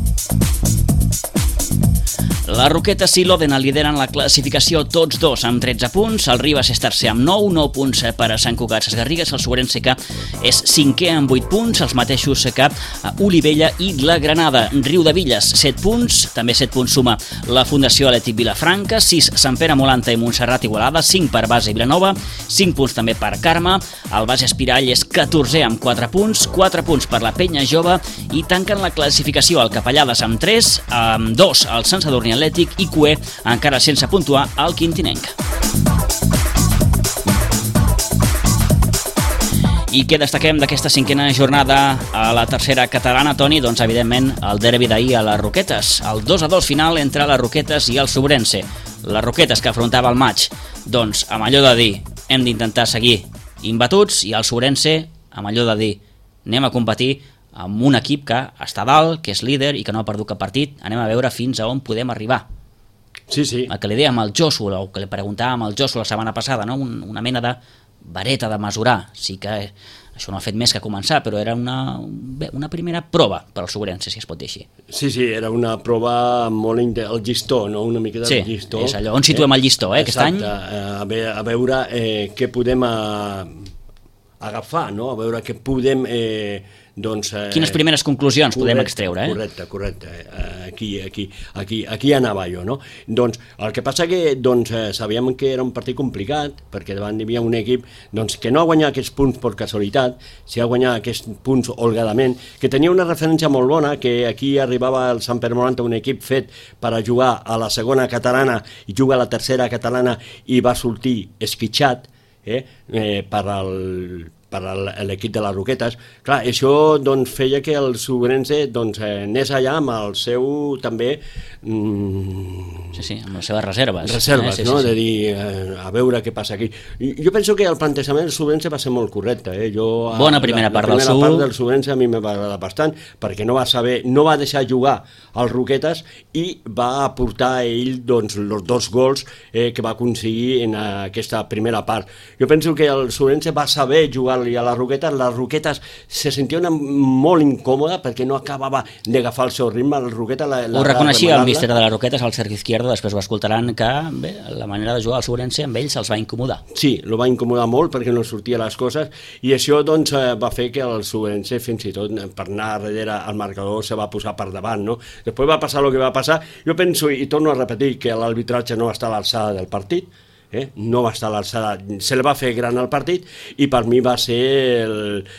Speaker 1: Les Roquetes i l'Òdena lideren la classificació tots dos amb tretze punts, el Ribes és tercer amb nou, nou punts per a Sant Cugat Garrigues, el Sobrense que és cinquè amb vuit punts, els mateixos que Olivella i la Granada. Riudevilles, set punts, també set punts suma la Fundació Atlètic Vilafranca, sis Sant Pere Molanta i Montserrat Igualada, cinc per Base Vilanova, cinc punts també per Carme, el Base Espirall és catorzè amb quatre punts, quatre punts per la Penya Jove i tanquen la classificació al Capellades amb tres, amb dos al Sant Sadurní Atlètic i Cué encara sense puntuar al Quintinenc. I què destaquem d'aquesta cinquena jornada a la tercera catalana, Toni? Doncs evidentment el derbi d'ahir a les Roquetes, el dos a dos final entre les Roquetes i el Sobrense. Les Roquetes que afrontava el maig, doncs amb allò de dir hem d'intentar seguir imbatuts, i el Sobrense amb allò de dir anem a competir amb un equip que està dalt, que és líder i que no ha perdut cap partit, anem a veure fins a on podem arribar.
Speaker 2: Sí, sí.
Speaker 1: El que li dèiem al Joshua, o que li preguntàvem al Joshua la setmana passada, no? Un, una mena de vareta de mesurar. Sí que això no ha fet més que començar, però era una, bé, una primera prova per al Sobrense, si es pot dir així.
Speaker 2: Sí, sí, era una prova molt... Inter... el llistó, no? Una mica del
Speaker 1: sí,
Speaker 2: llistó.
Speaker 1: Sí, és allò. On situem eh? el llistó, eh, aquest
Speaker 2: Exacte,
Speaker 1: any?
Speaker 2: a, ve, a veure eh, què podem a, agafar, no? A veure què podem... Eh, doncs, eh,
Speaker 1: quines primeres conclusions
Speaker 2: correcte,
Speaker 1: podem extreure, eh?
Speaker 2: Correcte, correcte. Aquí, aquí, aquí, aquí anava jo, no? Doncs el que passa que doncs, eh, sabíem que era un partit complicat, perquè davant hi havia un equip doncs, que no ha guanyat aquests punts per casualitat, si ha guanyat aquests punts holgadament, que tenia una referència molt bona, que aquí arribava el Sant Pere noranta, un equip fet per a jugar a la segona catalana i juga a la tercera catalana i va sortir esquitxat eh, eh, per al per a l'equip de les Roquetes. Clar, això doncs, feia que el Sobrense doncs, eh, anés allà amb el seu també... Mm,
Speaker 1: sí, sí, amb les seves reserves.
Speaker 2: Reserves,
Speaker 1: eh? sí,
Speaker 2: no?
Speaker 1: Sí, sí.
Speaker 2: De dir, eh, a veure què passa aquí. I, jo penso que el plantejament del Sobrense va ser molt correcte. Eh? Jo,
Speaker 1: Bona primera
Speaker 2: la,
Speaker 1: part
Speaker 2: la primera
Speaker 1: del
Speaker 2: part
Speaker 1: Sub.
Speaker 2: del Sobrense a mi me va agradar bastant, perquè no va saber, no va deixar jugar als Roquetes i va aportar a ell doncs, els dos gols eh, que va aconseguir en aquesta primera part. Jo penso que el Sobrense va saber jugar-li a les Roquetes. Les Roquetes se sentia una molt incòmoda perquè no acabava d'agafar el seu ritme. La Roqueta, la, la,
Speaker 1: ho reconeixia el míster de les Roquetes, el Sergi Izquierdo, després ho escoltaran, que bé, la manera de jugar al Sobrense amb ells els va incomodar.
Speaker 2: Sí, lo va incomodar molt perquè no sortia les coses i això doncs, va fer que el Sobrense fins i tot per anar darrere al marcador se va posar per davant. No? Després va passar el que va passar. Jo penso, i torno a repetir, que l'arbitratge no està a l'alçada del partit. Eh? No va estar a l'alçada, se li va fer gran el partit i per mi va ser el,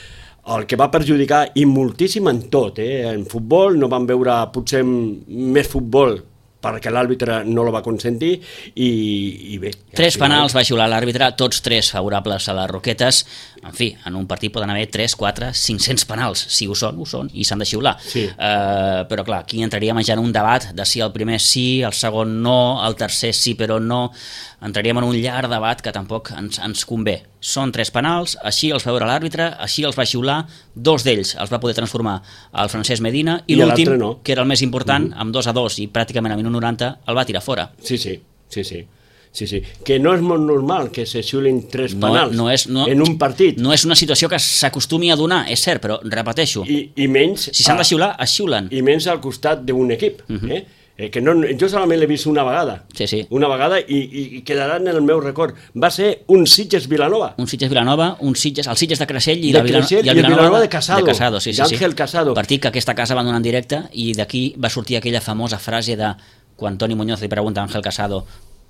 Speaker 2: el que va perjudicar i moltíssim en tot, eh? En futbol no vam veure potser més futbol perquè l'àrbitre no lo va consentir i, i bé.
Speaker 1: Tres
Speaker 2: final...
Speaker 1: penals va xiular l'àrbitre, tots tres favorables a les Roquetes. En fi, en un partit poden haver tres, quatre, cinc-cents penals. Si ho són, ho són, i s'han de xiular.
Speaker 2: Sí.
Speaker 1: Uh, però clar, aquí entraríem ja en un debat de si el primer sí, el segon no, el tercer sí però no. Entraríem en un llarg debat que tampoc ens, ens convé. Són tres penals, així els va veure l'àrbitre, així els va xiular, dos d'ells els va poder transformar el Francesc Medina i, I l'últim, no. que era el més important, mm-hmm. amb dos a dos i pràcticament a minut noranta el va tirar fora.
Speaker 2: Sí, sí, sí, sí. Sí, sí. Que no és molt normal que se xiulin tres
Speaker 1: no,
Speaker 2: penals
Speaker 1: no és, no,
Speaker 2: en un partit.
Speaker 1: No és una situació que s'acostumi a donar, és cert, però repeteixo.
Speaker 2: I, i menys...
Speaker 1: Si s'han de xiular, es xiulen.
Speaker 2: I menys al costat d'un equip. Mm-hmm. eh? Eh, que no, jo solament l'he vist una vegada.
Speaker 1: Sí, sí.
Speaker 2: Una vegada i, i, i quedarà en el meu record. Va ser un Sitges-Vilanova.
Speaker 1: Un Sitges-Vilanova, un Sitges, el Sitges de Creixell i,
Speaker 2: de
Speaker 1: la Vilano,
Speaker 2: Creixell,
Speaker 1: i el Vilanova,
Speaker 2: Vilanova de Casado.
Speaker 1: De Casado, sí, sí,
Speaker 2: d'Àngel
Speaker 1: sí.
Speaker 2: Casado.
Speaker 1: Partit que aquesta casa va donar en directe i d'aquí va sortir aquella famosa frase de quan Toni Muñoz li pregunta a Ángel Casado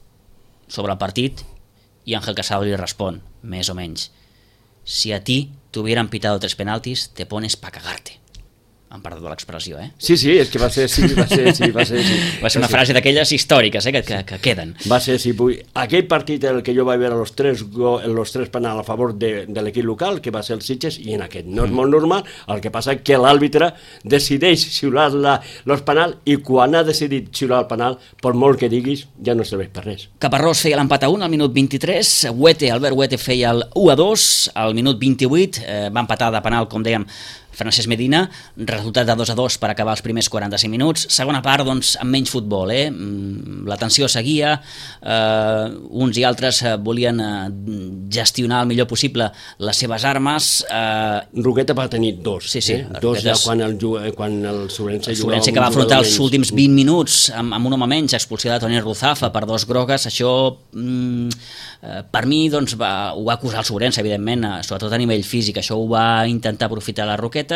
Speaker 1: sobre el partit i Ángel Casado li respon, més o menys, si a ti t'hubieran pitado tres penaltis, te pones pa cagarte. Em perdó l'expressió, eh?
Speaker 2: Sí, sí, és que va ser sí, va ser sí, va ser sí.
Speaker 1: Va ser una frase d'aquelles històriques, eh, que, que, que queden.
Speaker 2: Va ser sí, aquell partit en el que jo vaig veure els tres, els tres penals a favor de, de l'equip local, que va ser el Sitges, i en aquest no és molt normal, el que passa que l'àrbitre decideix xiular els penals i quan ha decidit xiular el penal, per molt que diguis, ja no serveix per res.
Speaker 1: Caparrós feia l'empat a un al minut vint-i-tres, Huete, Albert Huete feia el u a dos, al minut vint-i-vuit, eh, va empatar de penal, com dèiem, Francesc Medina, resultat de dos a dos per acabar els primers quaranta-cinc minuts. Segona part, doncs, amb menys futbol, eh? La tensió seguia, eh, uns i altres volien eh, gestionar el millor possible les seves armes. Eh...
Speaker 2: Roqueta va tenir dos,
Speaker 1: sí, sí,
Speaker 2: eh? dos ja quan el, quan el Sobrense
Speaker 1: jugava. El Sobrense que va afrontar els últims vint minuts amb, amb un home menys, expulsió de Toni Ruzafa per dos grogues, això mm, eh, per mi doncs, va, ho va acusar el Sobrense, evidentment, eh, sobretot a nivell físic, això ho va intentar aprofitar la Roqueta.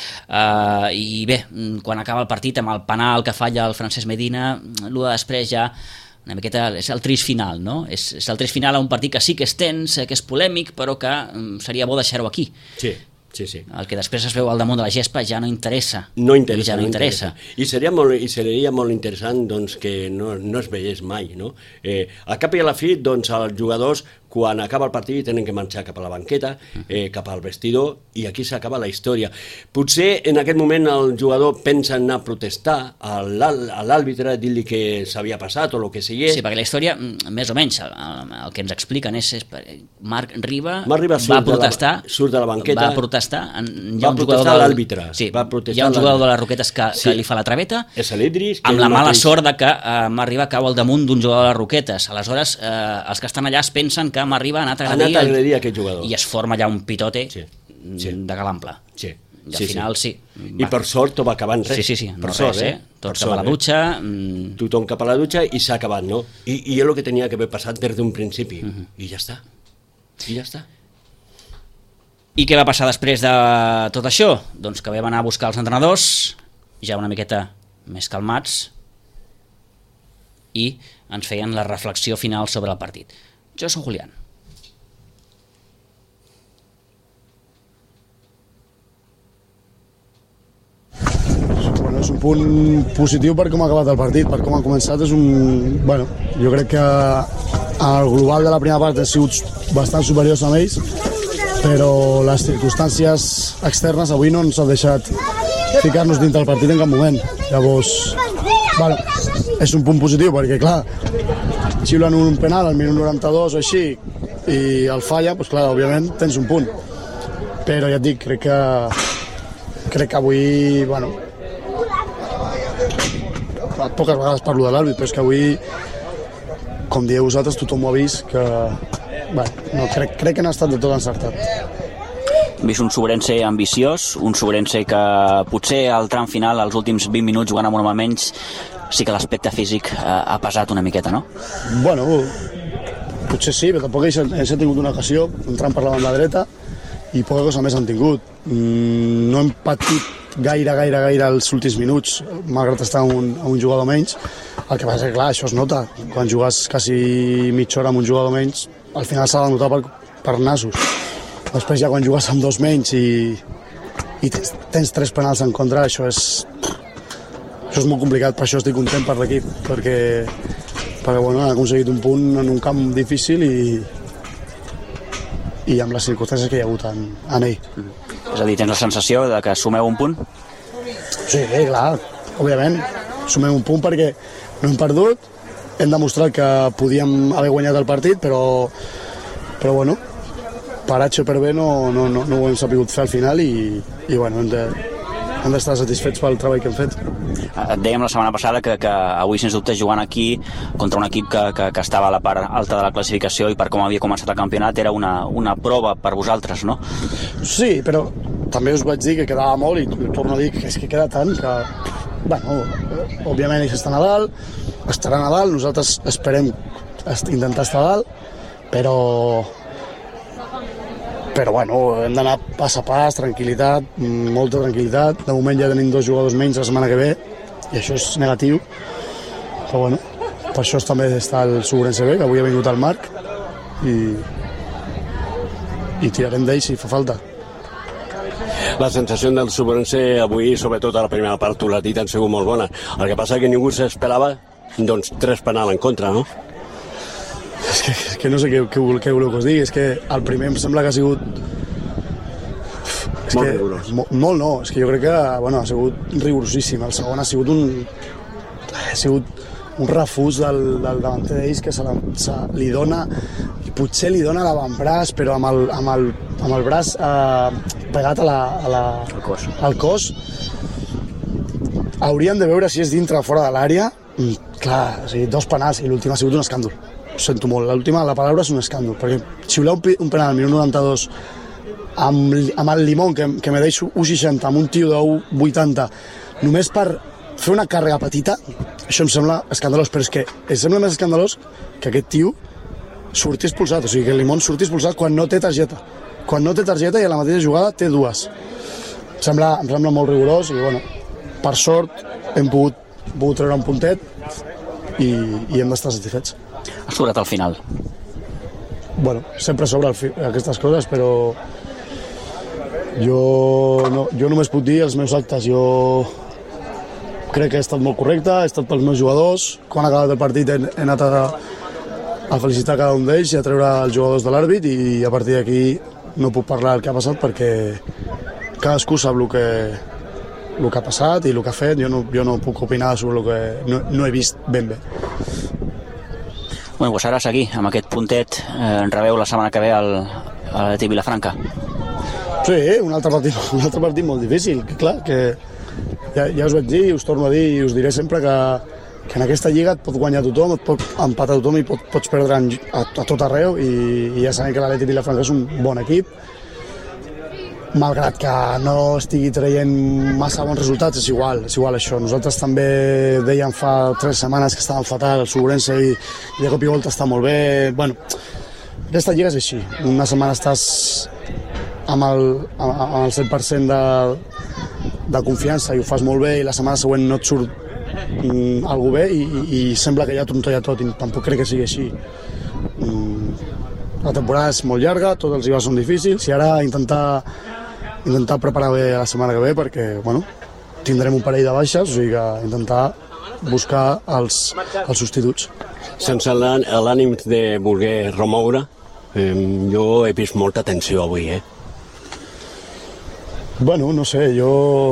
Speaker 1: Uh, i bé, quan acaba el partit amb el penal que falla el Francesc Medina, el de després ja una miqueta és el trist final, no? És, és el trist final a un partit que sí que és tens, que és polèmic, però que um, seria bo deixar-ho aquí.
Speaker 2: Sí. Sí, sí.
Speaker 1: El que després es veu al damunt de la gespa ja no interessa.
Speaker 2: No interessa.
Speaker 1: Ja no,
Speaker 2: no
Speaker 1: interessa.
Speaker 2: interessa. I seria molt, i seria molt interessant doncs, que no, no es veiés mai. No? Eh, a cap i a la fi, doncs, els jugadors, quan acaba el partit, tenen que marxar cap a la banqueta, eh, cap al vestidor, i aquí s'acaba la història. Potser en aquest moment el jugador pensa en anar a protestar a l'àrbitre, dir-li que s'havia passat o el que sigui.
Speaker 1: Sí, perquè la història, més o menys, el, el que ens expliquen és, és Marc Riba,
Speaker 2: Marc Riba
Speaker 1: va protestar,
Speaker 2: de la, surt de la banqueta,
Speaker 1: va protestar, en, hi
Speaker 2: va
Speaker 1: ha un
Speaker 2: protestar
Speaker 1: del,
Speaker 2: l'àrbitre.
Speaker 1: Sí,
Speaker 2: va protestar
Speaker 1: hi ha un jugador de les Roquetes que,
Speaker 2: sí.
Speaker 1: que li fa la traveta,
Speaker 2: és l'Idris,
Speaker 1: amb la mala
Speaker 2: mateix...
Speaker 1: sort de que uh, Marc Riba cau al damunt d'un jugador de les Roquetes. Aleshores, uh, els que estan allà es pensen que Marc Riba ha anat a agredir,
Speaker 2: anat a agredir aquest jugador.
Speaker 1: i es forma allà un pitote.
Speaker 2: Sí.
Speaker 1: sí. de Galample.
Speaker 2: Sí.
Speaker 1: I al sí, final sí.
Speaker 2: sí. I per sort tot va acabar en res.
Speaker 1: Sí, sí, sí.
Speaker 2: Per
Speaker 1: no
Speaker 2: sort,
Speaker 1: res, eh? Tot cap a la dutxa. Mm...
Speaker 2: Tothom cap a la dutxa i s'ha acabat, no? I, i és el que tenia que haver passat des d'un principi. Uh -huh. I ja està. I ja està.
Speaker 1: I què va passar després de tot això? Doncs que vam anar a buscar els entrenadors, ja una miqueta més calmats, i ens feien la reflexió final sobre el partit. Jo soc Julián.
Speaker 6: Bueno, és un punt positiu per com ha acabat el partit, per com ha començat. És un... Bueno, jo crec que el global de la primera part ha sigut bastant superiors a ells, però les circumstàncies externes avui no ens han deixat ficar-nos dintre del partit en cap moment. Llavors, bueno, és un punt positiu perquè, clar, xiulen un penal al minut noranta-dos o així i el falla, doncs clar, òbviament tens un punt. Però ja et dic, crec que crec que avui, bueno, poques vegades parlo de l'àrbit, però és que avui, com dieu vosaltres, tothom ho ha vist, que bueno, no, crec, crec que no ha estat de tot encertat.
Speaker 5: Hem vist un Sobrense ambiciós, un Sobrense que potser al tram final, als últims vint minuts, jugant amb un home menys, sí que l'aspecte físic ha, ha pesat una miqueta, no?
Speaker 6: Bueno, potser sí, però tampoc ells, ells han tingut una ocasió, entrant per la banda dreta, i poca cosa més han tingut. Mm, no hem patit gaire, gaire, gaire els últims minuts, malgrat estar un, un jugador menys. El que passa és que, clar, això es nota. Quan jugues quasi mitja hora amb un jugador menys, al final s'ha de notar per, per nassos. Després ja quan jugues amb dos menys i, i tens, tens tres penals en contra, això és, això és molt complicat. Per això estic content per l'equip, perquè, perquè bueno, han aconseguit un punt en un camp difícil i, i amb les circumstàncies que hi ha hagut en, en ell.
Speaker 5: És a dir, tens la sensació de que sumeu un punt?
Speaker 6: Sí, clar, òbviament, sumem un punt perquè no hem perdut, hem demostrat que podíem haver guanyat el partit, però, però bueno, per H o per B no, no, no, no ho hem sabut fer al final i, i bueno, hem de, hem d'estar satisfets pel treball que hem fet.
Speaker 5: Et dèiem la setmana passada que, que avui, sens dubte, jugant aquí contra un equip que, que, que estava a la part alta de la classificació i per com havia començat el campionat era una, una prova per vosaltres, no?
Speaker 6: Sí, però també us vaig dir que quedava molt i torno a dir que és que queda tant que, bueno, òbviament ells estan a dalt, estaran a dalt, nosaltres esperem intentar estar a dalt, però però bueno, hem d'anar pas a pas, tranquil·litat, molta tranquil·litat. De moment ja tenim dos jugadors menys la setmana que ve i això és negatiu, però bueno, per això també està el Sobrense B, que avui ha vingut al Marc i, i tirarem d'ell si fa falta.
Speaker 2: La sensació del Sobrense avui, sobretot a la primera part, tu l'has dit, han sigut molt bona. El que passa és que ningú s'esperava doncs tres penals en contra, no?
Speaker 6: És que, és que no sé què, què, què voleu que us digui, és que el primer em sembla que ha sigut... És
Speaker 2: molt
Speaker 6: que,
Speaker 2: rigorós.
Speaker 6: Mo, molt no, és que jo crec que bueno, ha sigut rigorosíssim. El segon ha sigut un... ha sigut un refús del, del davanter d'ells que se, la, se li dona, i potser li dona l'avantbraç, però amb el, amb el, amb el braç eh, pegat a la, a la,
Speaker 5: al cos.
Speaker 6: al cos. Hauríem de veure si és dintre o fora de l'àrea. Mm, clar, o sigui, dos penals i l'últim ha sigut un escàndol. Ho sento molt, l'última, la paraula és un escàndol, perquè xiular un, un penal al minut noranta-dos amb, amb el Limón, que, que me deixo un seixanta, amb un tio de un vuitanta, només per fer una càrrega petita, això em sembla escandalós, però és que em sembla més escandalós que aquest tio surti expulsat, o sigui, que el Limón surti expulsat quan no té targeta. Quan no té targeta i a la mateixa jugada té dues. Em sembla, em sembla molt rigorós i, bueno, per sort hem pogut, pogut treure un puntet i, i hem d'estar satisfets.
Speaker 5: Ha sobrat al final.
Speaker 6: Bueno, sempre sobra fi, aquestes coses, però jo, no, jo només puc dir els meus actes. Jo crec que he estat molt correcte, he estat pels meus jugadors. Quan ha acabat el partit he, he anat a, a felicitar cada un d'ells i a treure els jugadors de l'àrbit, i a partir d'aquí no puc parlar del que ha passat perquè cadascú sap el que, el que ha passat i el que ha fet. Jo no, jo no puc opinar sobre el que no, no he vist ben bé.
Speaker 5: Bueno, doncs ara seguir amb aquest puntet. Eh, rebeu la setmana que ve al, a l'Atlètic Vilafranca.
Speaker 6: Sí, un altre partit, un altre partit molt difícil, que clar, que ja, ja us vaig dir, us torno a dir i us diré sempre que, que en aquesta lliga et pot guanyar tothom, et pot empatar tothom i pot, pots perdre a, a tot arreu, i, i ja sabem que l'Atlètic Vilafranca és un bon equip malgrat que no estigui traient massa bons resultats, és igual, és igual això. Nosaltres també dèiem fa tres setmanes que estàvem fatal, el Sobrense, i, i de cop i volta està molt bé. Bueno, aquesta lliga és així. Una setmana estàs amb el, amb el cent per cent de, de confiança i ho fas molt bé, i la setmana següent no et surt mm, algú bé i, i, i sembla que ja trontolla tot, i tampoc crec que sigui així. Mm, la temporada és molt llarga, tots els rivals són difícils, i ara intentar intentar preparar bé la setmana que ve, perquè bueno, tindrem un parell de baixes, o sigui que intentar buscar els, els substituts.
Speaker 2: Sense l'ànim de voler remoure, eh, jo he vist molta tensió avui, eh?
Speaker 6: Bueno, no sé, jo...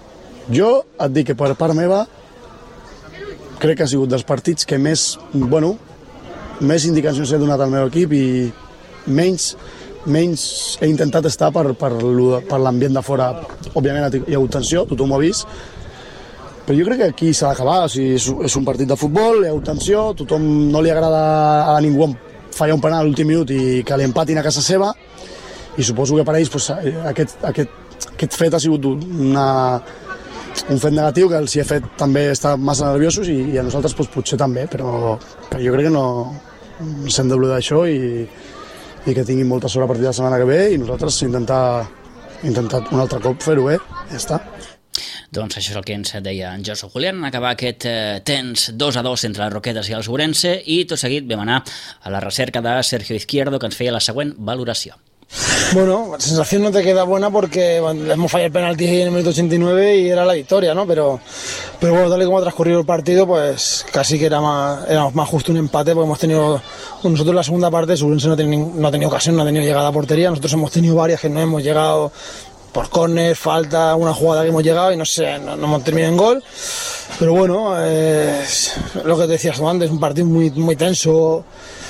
Speaker 6: Jo et dic que per part meva crec que ha sigut dels partits que més, bueno, més indicacions he donat al meu equip i menys, menys he intentat estar per, per, per l'ambient de fora. Òbviament hi ha hagut tensió, tothom ho ha vist, però jo crec que aquí s'ha d'acabar. O sigui, és un partit de futbol, hi ha hagut tensió, tothom no li agrada a ningú fallar un penal a l'últim minut i que li empatin a casa seva, i suposo que per ells pues, aquest, aquest, aquest fet ha sigut una, un fet negatiu que els hi ha fet també estar massa nerviosos, i, i a nosaltres pues, potser també, però, però jo crec que no s'hem d'oblidar d'això i, i que tinguin molta sort a partir de la setmana que ve, i nosaltres intentar, intentar un altre cop fer-ho bé, ja està.
Speaker 1: Doncs això és el que ens deia en Josu Julián en acabar aquest eh, temps dos a dos entre les Roquetes i el Ourense, i tot seguit vam anar a la recerca de Sergio Izquierdo, que ens feia la següent valoració.
Speaker 7: Bueno, la sensación no te queda buena porque hemos fallado el penalti en el minuto ochenta y nueve y era la victoria, ¿no? Pero, pero bueno, tal y como ha transcurrido el partido, pues casi que era más, era más justo un empate, porque hemos tenido, bueno, nosotros en la segunda parte, Ourense no, no ha tenido ocasión, no ha tenido llegada a portería, nosotros hemos tenido varias que no hemos llegado por córner, falta, una jugada que hemos llegado y no sé, no, no hemos terminado en gol. Pero bueno, eh, lo que te decías tú antes, un partido muy, muy tenso.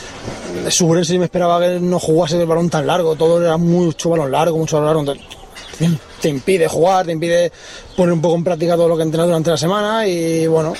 Speaker 7: Ourense me esperaba que no jugase el balón tan largo, todo era mucho balón largo, mucho balón largo, entonces te impide jugar, te impide poner un poco en práctica todo lo que he entrenado durante la semana, y bueno,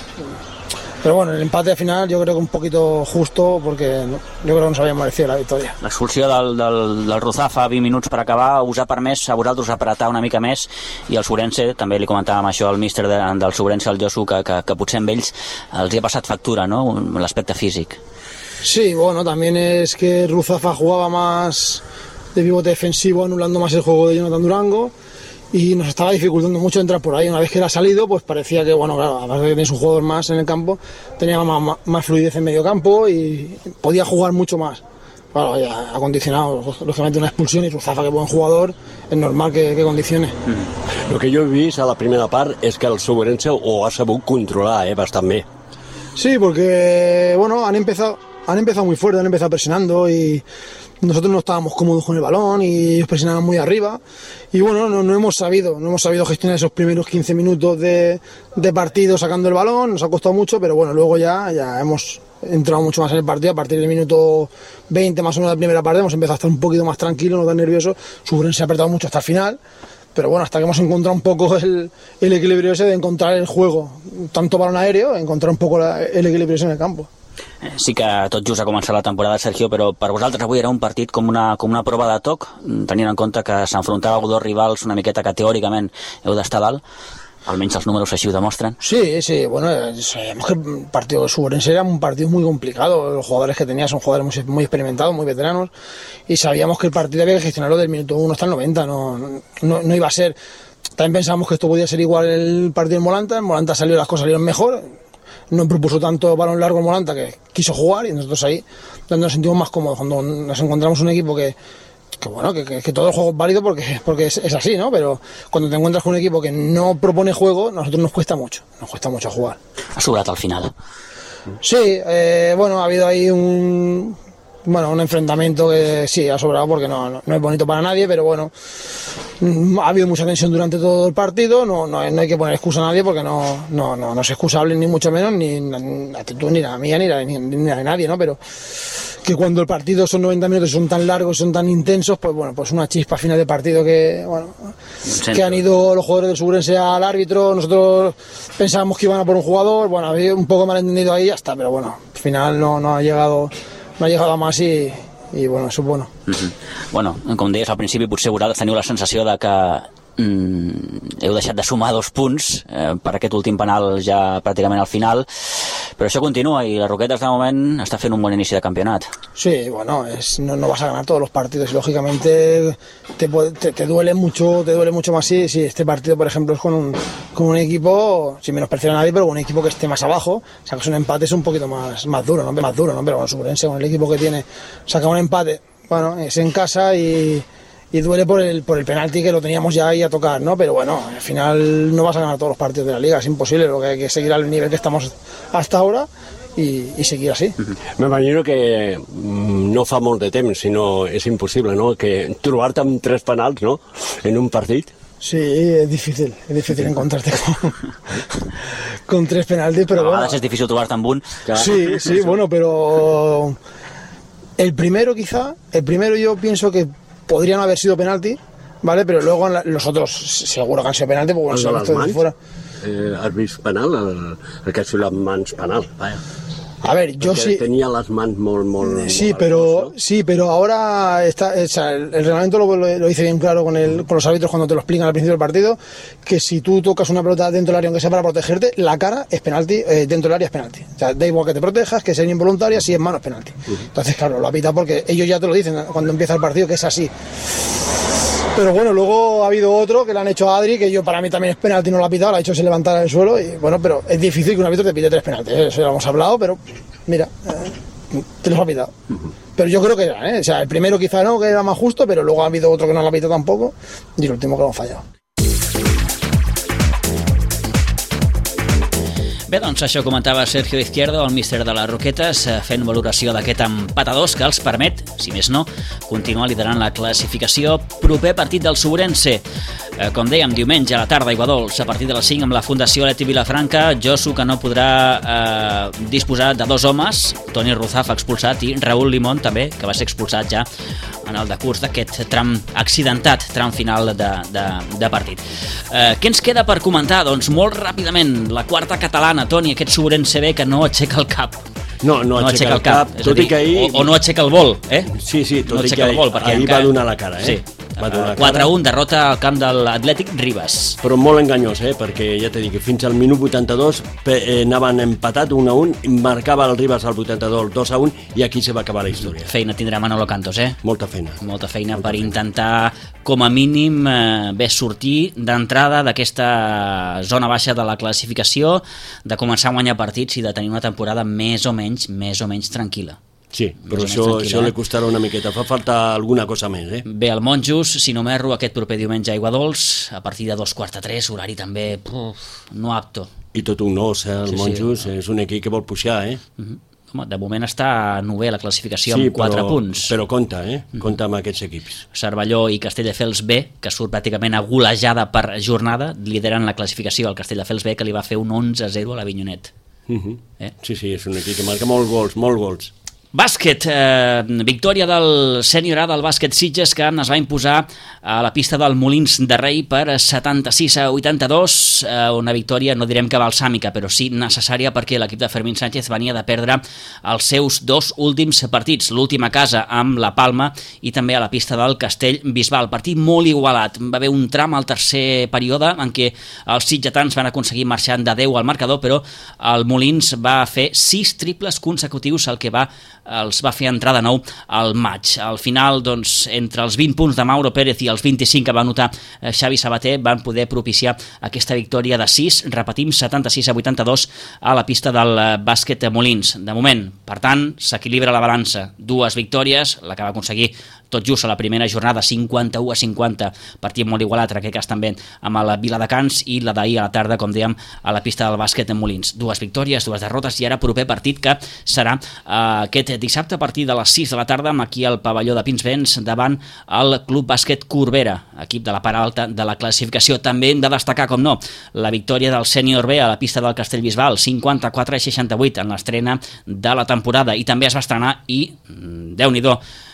Speaker 7: pero bueno, el empate al final yo creo que un poquito justo, porque no, yo creo que nos habíamos merecido la victòria.
Speaker 5: L'expulsió del, del, del Ruzafa vint minuts per acabar us ha permès a vosaltres apretar una mica més, i el Ourense, també li comentàvem això al míster de, del Ourense, el Josu, que, que, que potser amb ells els hi ha passat factura, no?, l'aspecte físic.
Speaker 7: Sí, bueno, también es que Ruzafa jugaba más de pivote defensivo, anulando más el juego de Jonathan Durango, y nos estaba dificultando mucho entrar por ahí. Una vez que él ha salido, pues parecía que, bueno, claro, aparte de que tienes un jugador más en el campo, tenía más, más, más fluidez en medio campo y podía jugar mucho más. Claro, ya ha condicionado, lógicamente, una expulsión, y Ruzafa, que buen jugador, es normal que, que condicione.
Speaker 2: Mm. Lo que jo he vist a la primera part és que el Ourense ho ha sabut controlar, eh, bastant bé.
Speaker 7: Sí, porque, bueno, han empezado... Han empezado muy fuerte, han empezado presionando, y nosotros no estábamos cómodos con el balón y ellos presionaban muy arriba, y bueno, no, no hemos sabido no hemos sabido gestionar esos primeros quince minutos de, de partido sacando el balón. Nos ha costado mucho, pero bueno, luego ya, ya hemos entrado mucho más en el partido. A partir del minuto veinte más o menos de la primera parte hemos empezado a estar un poquito más tranquilos, no tan nerviosos. Ourense se ha apretado mucho hasta el final, pero bueno, hasta que hemos encontrado un poco el, el equilibrio ese de encontrar el juego, tanto balón aéreo, encontrar un poco la, el equilibrio ese en el campo.
Speaker 5: Sí que tot just ha començat la temporada, Sergio, però per vosaltres avui era un partit com una, com una prova de toc, tenint en compte que s'enfrontava a dos rivals una miqueta que teòricament heu d'estar dalt, almenys els números així ho demostren.
Speaker 7: Sí, sí, bueno, sabíamos que el partido de Ourense era un partido muy complicado. Los jugadores que tenía son jugadores muy, muy experimentados, muy veteranos, y sabíamos que el partido había que gestionarlo del minuto uno hasta el noventa, no, no, no iba a ser... También pensábamos que esto podía ser igual el partido en Molanta. En Molanta salió, las cosas salieron mejor, no propuso tanto balón largo en Molanta, que quiso jugar, y nosotros ahí donde nos sentimos más cómodos, cuando nos encontramos un equipo que, que bueno, que, que, que todo el juego es válido porque, porque es, es así, ¿no? Pero cuando te encuentras con un equipo que no propone juego, a nosotros nos cuesta mucho, nos cuesta mucho jugar.
Speaker 5: Ha sobrat al final.
Speaker 7: Sí, eh, bueno, ha habido ahí un... Bueno, un enfrentamiento que sí, ha sobrado porque no, no, no es bonito para nadie, pero bueno, ha habido mucha tensión durante todo el partido, no, no, no hay que poner excusa a nadie, porque no, no, no, no es excusable ni mucho menos, ni la actitud ni la mía ni la, ni, ni la de nadie, ¿no? Pero que cuando el partido son noventa minutos y son tan largos, son tan intensos, pues bueno, pues una chispa a final de partido que, bueno, que han ido los jugadores del Ourense al árbitro, nosotros pensábamos que iban a por un jugador, bueno, había un poco malentendido ahí y ya está, pero bueno, al final no, no ha llegado... no ha llegado a más y, i bueno, això és bueno.
Speaker 5: Mm-hmm. Bueno, com deies al principi, potser vosaltres teniu la sensació de que mm, heu deixat de sumar dos punts eh, per aquest últim penal ja pràcticament al final, però això continua y las Roquetas de moment està fent un buen inici de campeonato.
Speaker 7: Sí, bueno, es, no, no vas a ganar todos los partidos y lógicamente te, te, te duele mucho, te duele mucho más si, si este partido, por ejemplo, es con un, con un equipo, sin menospreciar a nadie, pero un equipo que esté más abajo, sacas un empate es un poquito más, más duro, ¿no? Más duro, ¿no? Pero con Subrense, con el equipo que tiene, saca un empate, bueno, es en casa y y duele por el por el penalti que lo teníamos ya ahí a tocar, ¿no? Pero bueno, al final no vas a ganar todos los partidos de la liga, es imposible, lo que hay que seguir al nivel que estamos hasta ahora y, y seguir así.
Speaker 2: M'imagino que no fa molt de temps, sinó és impossible, no? Que trobar-te amb tres penals, no? En un partit.
Speaker 7: Sí, es difícil, es difícil encontrarte con, con tres penaltis, pero bueno.
Speaker 5: A vegades és difícil trobar-te amb un.
Speaker 7: Sí, sí, bueno, pero el primero quizá, el primero yo pienso que podrían haber sido penalti, ¿vale? Pero luego los otros seguro que han sido penalti, porque bueno, se han visto desde fuera.
Speaker 2: Eh, has vist penal? El, el que ha sido les mans penal, vaya.
Speaker 7: A ver, yo sí...
Speaker 2: Tenía las manos muy... muy
Speaker 7: sí,
Speaker 2: muy
Speaker 7: pero,
Speaker 2: ¿no?
Speaker 7: sí, pero ahora está, o sea, el, el reglamento lo, lo, lo dice bien claro con, el, con los árbitros cuando te lo explican al principio del partido, que si tú tocas una pelota dentro del área, aunque sea para protegerte, la cara es penalti, eh, dentro del área es penalti. O sea, da igual que te protejas, que sea involuntaria, si es mano es penalti. Uh-huh. Entonces, claro, lo ha pitado porque ellos ya te lo dicen cuando empieza el partido, que es así. Pero bueno, luego ha habido otro que le han hecho a Adri, que yo para mí también es penalti, no lo ha pitado, le ha hecho se levantara del suelo y bueno, pero es difícil que un árbitro te pite tres penaltis, ¿eh? Eso ya lo hemos hablado, pero mira, eh, te los ha pitado. Pero yo creo que era, ¿eh? O sea, el primero quizá no, que era más justo, pero luego ha habido otro que no lo ha pitado tampoco y el último que lo hemos fallado.
Speaker 1: Bé, doncs això comentava Sergio Izquierdo, el míster de les Roquetes, fent valoració d'aquest empat a dos que els permet, si més no, continuar liderant la classificació. Proper partit del Subrense, eh, com dèiem, diumenge a la tarda a Aiguadols, a partir de les cinc amb la Fundació Leti Vilafranca. Josu, que no podrà eh, disposar de dos homes, Toni Ruzafa expulsat i Raúl Limón també, que va ser expulsat ja en el decurs d'aquest tram accidentat, tram final de, de, de partit. Eh, què ens queda per comentar? Doncs molt ràpidament, la quarta catalana, Toni, aquest Subrense B que no aixeca el cap.
Speaker 2: No, no, no aixeca el cap, cap tot dir, i que ahir...
Speaker 1: O, o no aixeca el vol, eh?
Speaker 2: Sí, sí, tot
Speaker 1: no
Speaker 2: i que ahir,
Speaker 1: vol,
Speaker 2: ahir encara... va donar la cara, eh?
Speaker 1: Sí. quatre a un, derrota al camp de l'Atlètic Ribes.
Speaker 2: Però molt enganyós, eh? Perquè ja t'he dit que fins al minut vuitanta-dos eh, anaven empatat un a un, marcava el Ribes al vuitanta-dos dos a un i aquí se va acabar la història.
Speaker 1: Feina tindrà Manolo Cantos, eh?
Speaker 2: Molta feina.
Speaker 1: Molta feina
Speaker 2: Molta
Speaker 1: per
Speaker 2: feina.
Speaker 1: intentar, com a mínim, eh, bé sortir d'entrada d'aquesta zona baixa de la classificació, de començar a guanyar partits i de tenir una temporada més o menys, més o menys tranquil·la.
Speaker 2: Sí, però això, això li costarà una miqueta, fa falta alguna cosa més, eh?
Speaker 1: Bé, el Monjos, si no m'erro, aquest proper diumenge a Aiguadols, a partir de dos quarts de tres, horari també, puf, no apto.
Speaker 2: I tot un os, eh? El sí, Monjos sí. És un equip que vol pujar, eh?
Speaker 1: Uh-huh. Home, de moment està novè la classificació sí, amb quatre punts.
Speaker 2: Però compta, eh? Compta amb aquests equips.
Speaker 1: Cervelló i Castelldefels B, que surt pràcticament a golejada per jornada, lideren la classificació al Castelldefels B, que li va fer un onze a zero a l'Avinyonet.
Speaker 2: Uh-huh. eh? Sí, sí, és un equip que marca molts gols, molts gols.
Speaker 1: Bàsquet, eh, victòria del sènior A del bàsquet Sitges, que es va imposar a la pista del Molins de Rei per setanta-sis a vuitanta-dos, eh, una victòria no direm que balsàmica, però sí necessària perquè l'equip de Fermín Sánchez venia de perdre els seus dos últims partits, l'últim a casa amb la Palma i també a la pista del Castell Bisbal. Partit molt igualat, va haver un tram al tercer període en què els sitgetans van aconseguir marxar de deu al marcador, però el Molins va fer sis triples consecutius, el que va els va fer entrar de nou al maig. Al final, doncs, entre els vint punts de Mauro Pérez i els vint-i-cinc que va anotar Xavi Sabater, van poder propiciar aquesta victòria de sis, repetim, setanta-sis a vuitanta-dos a la pista del bàsquet Molins. De moment, per tant, s'equilibra la balança. Dues victòries, la que va aconseguir tot just a la primera jornada, cinquanta-u a cinquanta, partit molt igualat, en aquest cas també amb el Viladecans, i la d'ahir a la tarda, com dèiem, a la pista del bàsquet Molins. Dues victòries, dues derrotes, i ara proper partit que serà eh, aquest dissabte a partir de les sis de la tarda, aquí al pavelló de Pinsbens, davant el Club Bàsquet Corbera, equip de la part alta de la classificació. També hem de destacar, com no, la victòria del sènior B a la pista del Castellbisbal, cinquanta-quatre a seixanta-vuit, en l'estrena de la temporada, i també es va estrenar, i Déu-n'hi-do,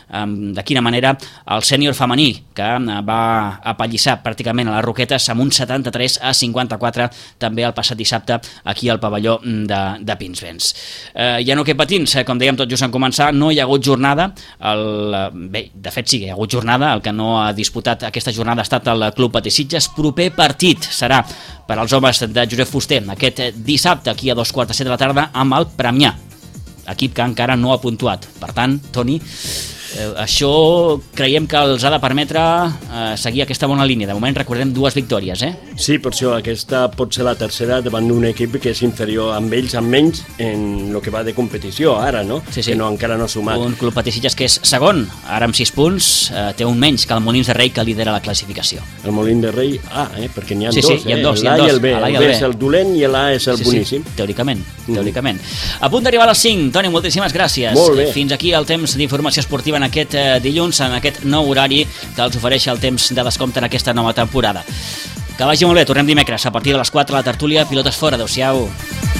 Speaker 1: de quina manera el sènior femení, que va apallissar pràcticament a les Roquetes amb un setanta-tres a cinquanta-quatre també el passat dissabte aquí al pavelló de, de Pinsbens. Eh, ja no que patins, eh, com dèiem tot just en començar, no hi ha hagut jornada, el, bé, de fet sí que hi ha hagut jornada, el que no ha disputat aquesta jornada ha estat el Club Patí Sitges. Proper partit serà per als homes de Josep Fuster aquest dissabte aquí a dos quarts de set de la tarda amb el Premià, equip que encara no ha puntuat. Per tant, Toni, eh, això creiem que els ha de permetre eh, seguir aquesta bona línia. De moment recordem dues victòries, eh?
Speaker 2: Sí, per això aquesta pot ser la tercera davant d'un equip que és inferior amb ells, amb menys en el que va de competició ara, no?
Speaker 1: Sí, sí.
Speaker 2: Que no, encara no ha sumat.
Speaker 1: Un Club Patí Sitges que és segon, ara amb sis punts, eh, té un menys que el Molins de Rei, que lidera la classificació.
Speaker 2: El Molins de Rei, ah, eh, perquè n'hi ha
Speaker 1: sí,
Speaker 2: dos,
Speaker 1: sí, hi ha dos,
Speaker 2: eh? L'A i el B.
Speaker 1: el,
Speaker 2: el B és el dolent i l'A és el
Speaker 1: sí,
Speaker 2: boníssim.
Speaker 1: Sí, teòricament, teòricament. Mm. A punt d'arribar a les cinc, Toni, moltíssimes gràcies.
Speaker 2: Molt bé.
Speaker 1: Fins aquí el temps d'informació esportiva en aquest eh, dilluns, en aquest nou horari que els ofereix el temps de descompte en aquesta nova temporada. Que vagi molt bé, tornem dimecres a partir de les quatre a la tertúlia Pilotes Fora. Adéu-siau.